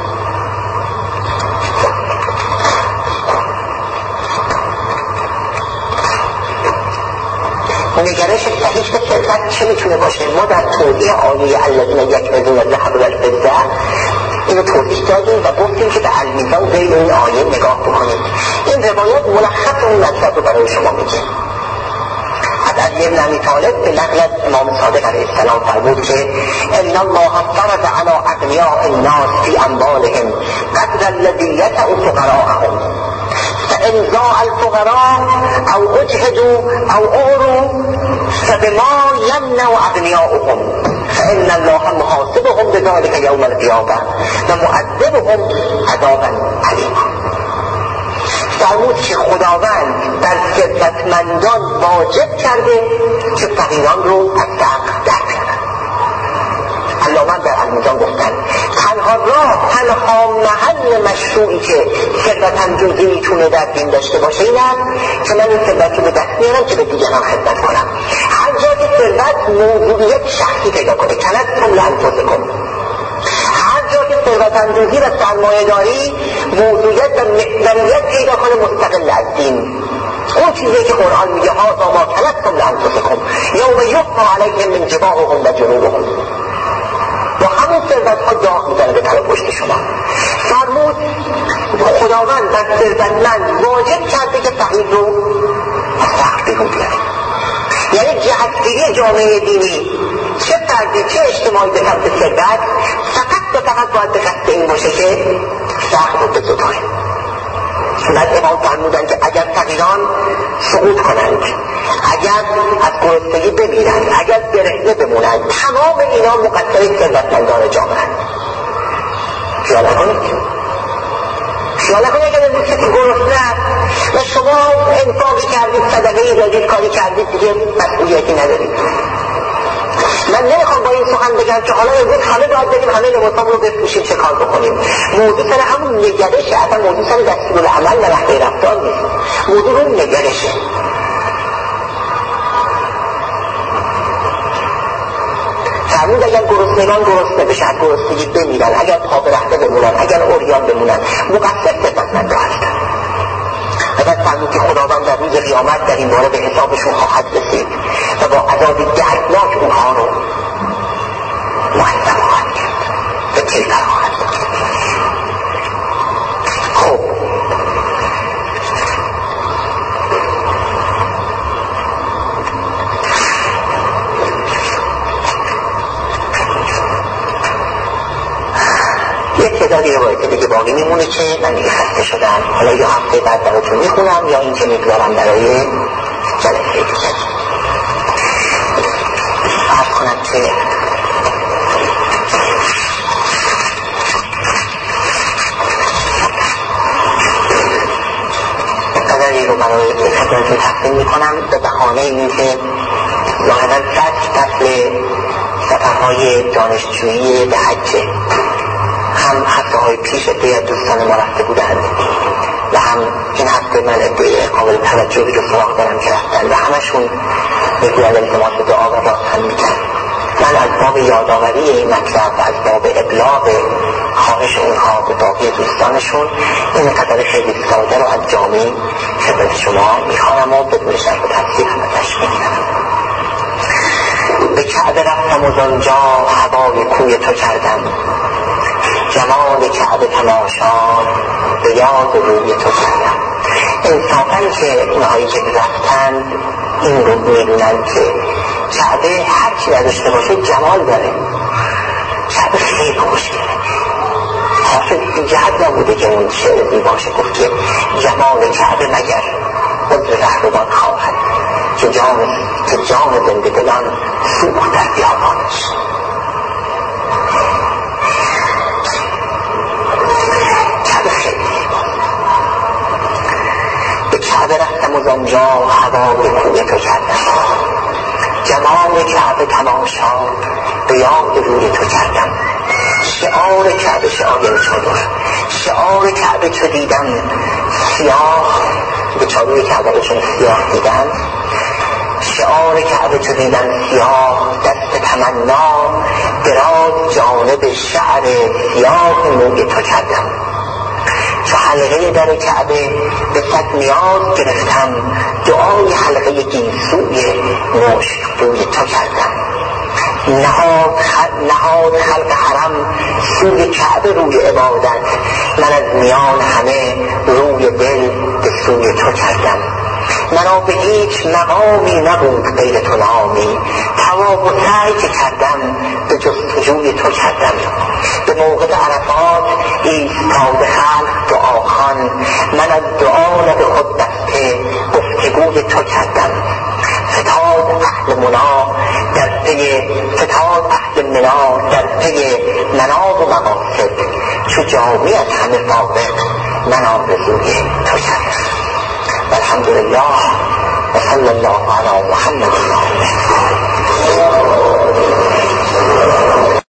نگرش صحیح به ثروت چه میتونه باشه؟ ما در توضیح آیه الذین یکنزون الذهب والفضه اینو توضیح دادیم و گفتیم که به المیزان بین این آیه نگاه بکنید. این روایات ملخص اون مطلب رو برای شما میگه. از علی بن ابی طالب به نقل از امام صادق علیه السلام فرمود که ان الله فرض علی اغنیاء الناس فی اموالهم قدر الذی یسع فقراءهم فإن ضاع الفقراء أو أجهدوا أو أغروا فبما يمنع أغنياؤهم فإن ان الله محاسبهم بذلك یوم القیامه و معذبهم عذابا علیما. فرمود که خداوند در ثروتمندان واجب کرده که فقیران رو از فقر در بیارن. علامه در المیزان گفتن تنها راه، تنها محل مشروعی که ثروت اندوزی میتونه در دین داشته باشه این است که من این ثروت رو به دست میارم که به دیگران خدمت کنم. هر جا که ثروت موضوعیت شخصی پیدا کنه، کنتم لانفسکم، هر جا که ثروت اندوزی و سرمایه داری موضوعیت و محوریت پیدا کنه مستقل از دین، اون چیزی که قرآن میگه هذا ما کنتم لانفسکم یوم یحما علیهم من جباههم و جنوبهم، با همون ثروت ها داغ میزنه به تر پشت شما. فرمود خداوند بر ثروتمند واجب کرده که فقیر رو از فقر بیرون بیاره. یعنی جهتگیری جامعه دینی چه فردی چه اجتماعی به سمت ثروت فقط و فقط باید به قصد این باشه که فقر رو بزداره. بعد امام فرمودن که اگر فقیران سقوط کنند، اگر از گرسنگی بمیرند، اگر برهنه بمونند، تمام اینا مقصر ثروتمندان جامعه. خیال نکنید خیال نکنید اگر امروز کسی گرسنه است و شما انفاقی کردید، صدقه‌ای دادید، کاری کردید، دیگه مسئولیتی ندارید. من نمیخوام با این سخن بگم که حالا امروز همه باید بگیم همه لباسام رو بفروشیم چه کار بکنیم. موضوع سر همون نگرشه، اصلا موضوع سر دستورالعمل و نحوه رفتار نیست، موضوع اون نگرشه. فرمود اگر گرسنگان گرسنه بشن، گرسنگی بمیرن، اگر پا برهنه بمونن، اگر عریان بمونن، مقصر ثروتمندا هستن. و بعد فرمود که خداوند در روز قیامت در این باره به حسابشون خواهد رسید و با عذاب دردناک اونها رو معذب خواهد کرد و کیفر خواهد کرد. خب یک تعدادی روایت دیگه باقی میمونه که من دیگه خسته شدم، حالا یا هفته بعد براتون میخونم یا این که میگذارم برای جلسه دیگه. عرض کنم که قدری رو برای خدمتتون تقدیم میکنم به بهانه این که ظاهرا فصل فصل سفرهای دانشجویی به حجه، هم هفته های پیش عده از دوستان ما رفته بودند و هم این هفته من عده قابل توجهی رو سراغ دارم که رفتن و همشون میگویند التماس دعا و بازخواهی میکرد. من از باب یادآوری این مطلب و از باب ابلاغ خواهش اونها به باقی دوستانشون این قدر خیلی ساده رو از جامعه خدمت شما میخوانم و بدون شرط و تفصیل هم ازش میگیرم. به کعبه رفتم و زنجا هوای کوی تو کردم، جمال کعبه تماشا به یاد روی تو کردم. انصافاً که اونهایی که رفتن این رو میدونن که کعبه هر چی نداشته باشه جمال داره. کعبه خیلی خوشگله. حافظ این جهت نبوده که اون شعر زیباشه گفت که جمال کعبه مگر عذر رهروان خواهد که جان که جان زنده دلان سوخت در بیابانش. کعبه رفتم و زنجا هوای کوی تو کردم، جمال کعبه تماشا به یاد روی تو کردم. شعار کعبه شعار یعنی چادر، شعار کعبه چو دیدم سیاه، به چادر کعبه رو چون سیاه دیدم، شعار کعبه چو دیدم سیاه دست تمنا دراز جانب شعر سیاه موی تو کردم. چو حلقه در کعبه به صد نیاز گرفتم، دعای حلقه گیسوی مشک بوی تو کردم. نهاد نهاد خلق حرم سوی کعبه روی عبادت، من از میان همه روی دل به سوی تو کردم. مرا به هیچ مقامی نبود غیر تو نامی، طواف و سعی که کردم به جستجوی تو کردم. به موقع عرفات ایستاده خلق دعاخوان، من از دعا لب خود بسته گفتگوی تو کردم. فتاد اهل منا در پی فتاد اهل مؤمنان در پی مناز و مقاصد چو جامی از همه فارغ من آرزوی تو شد. والحمدلله و صلی الله علی محمد.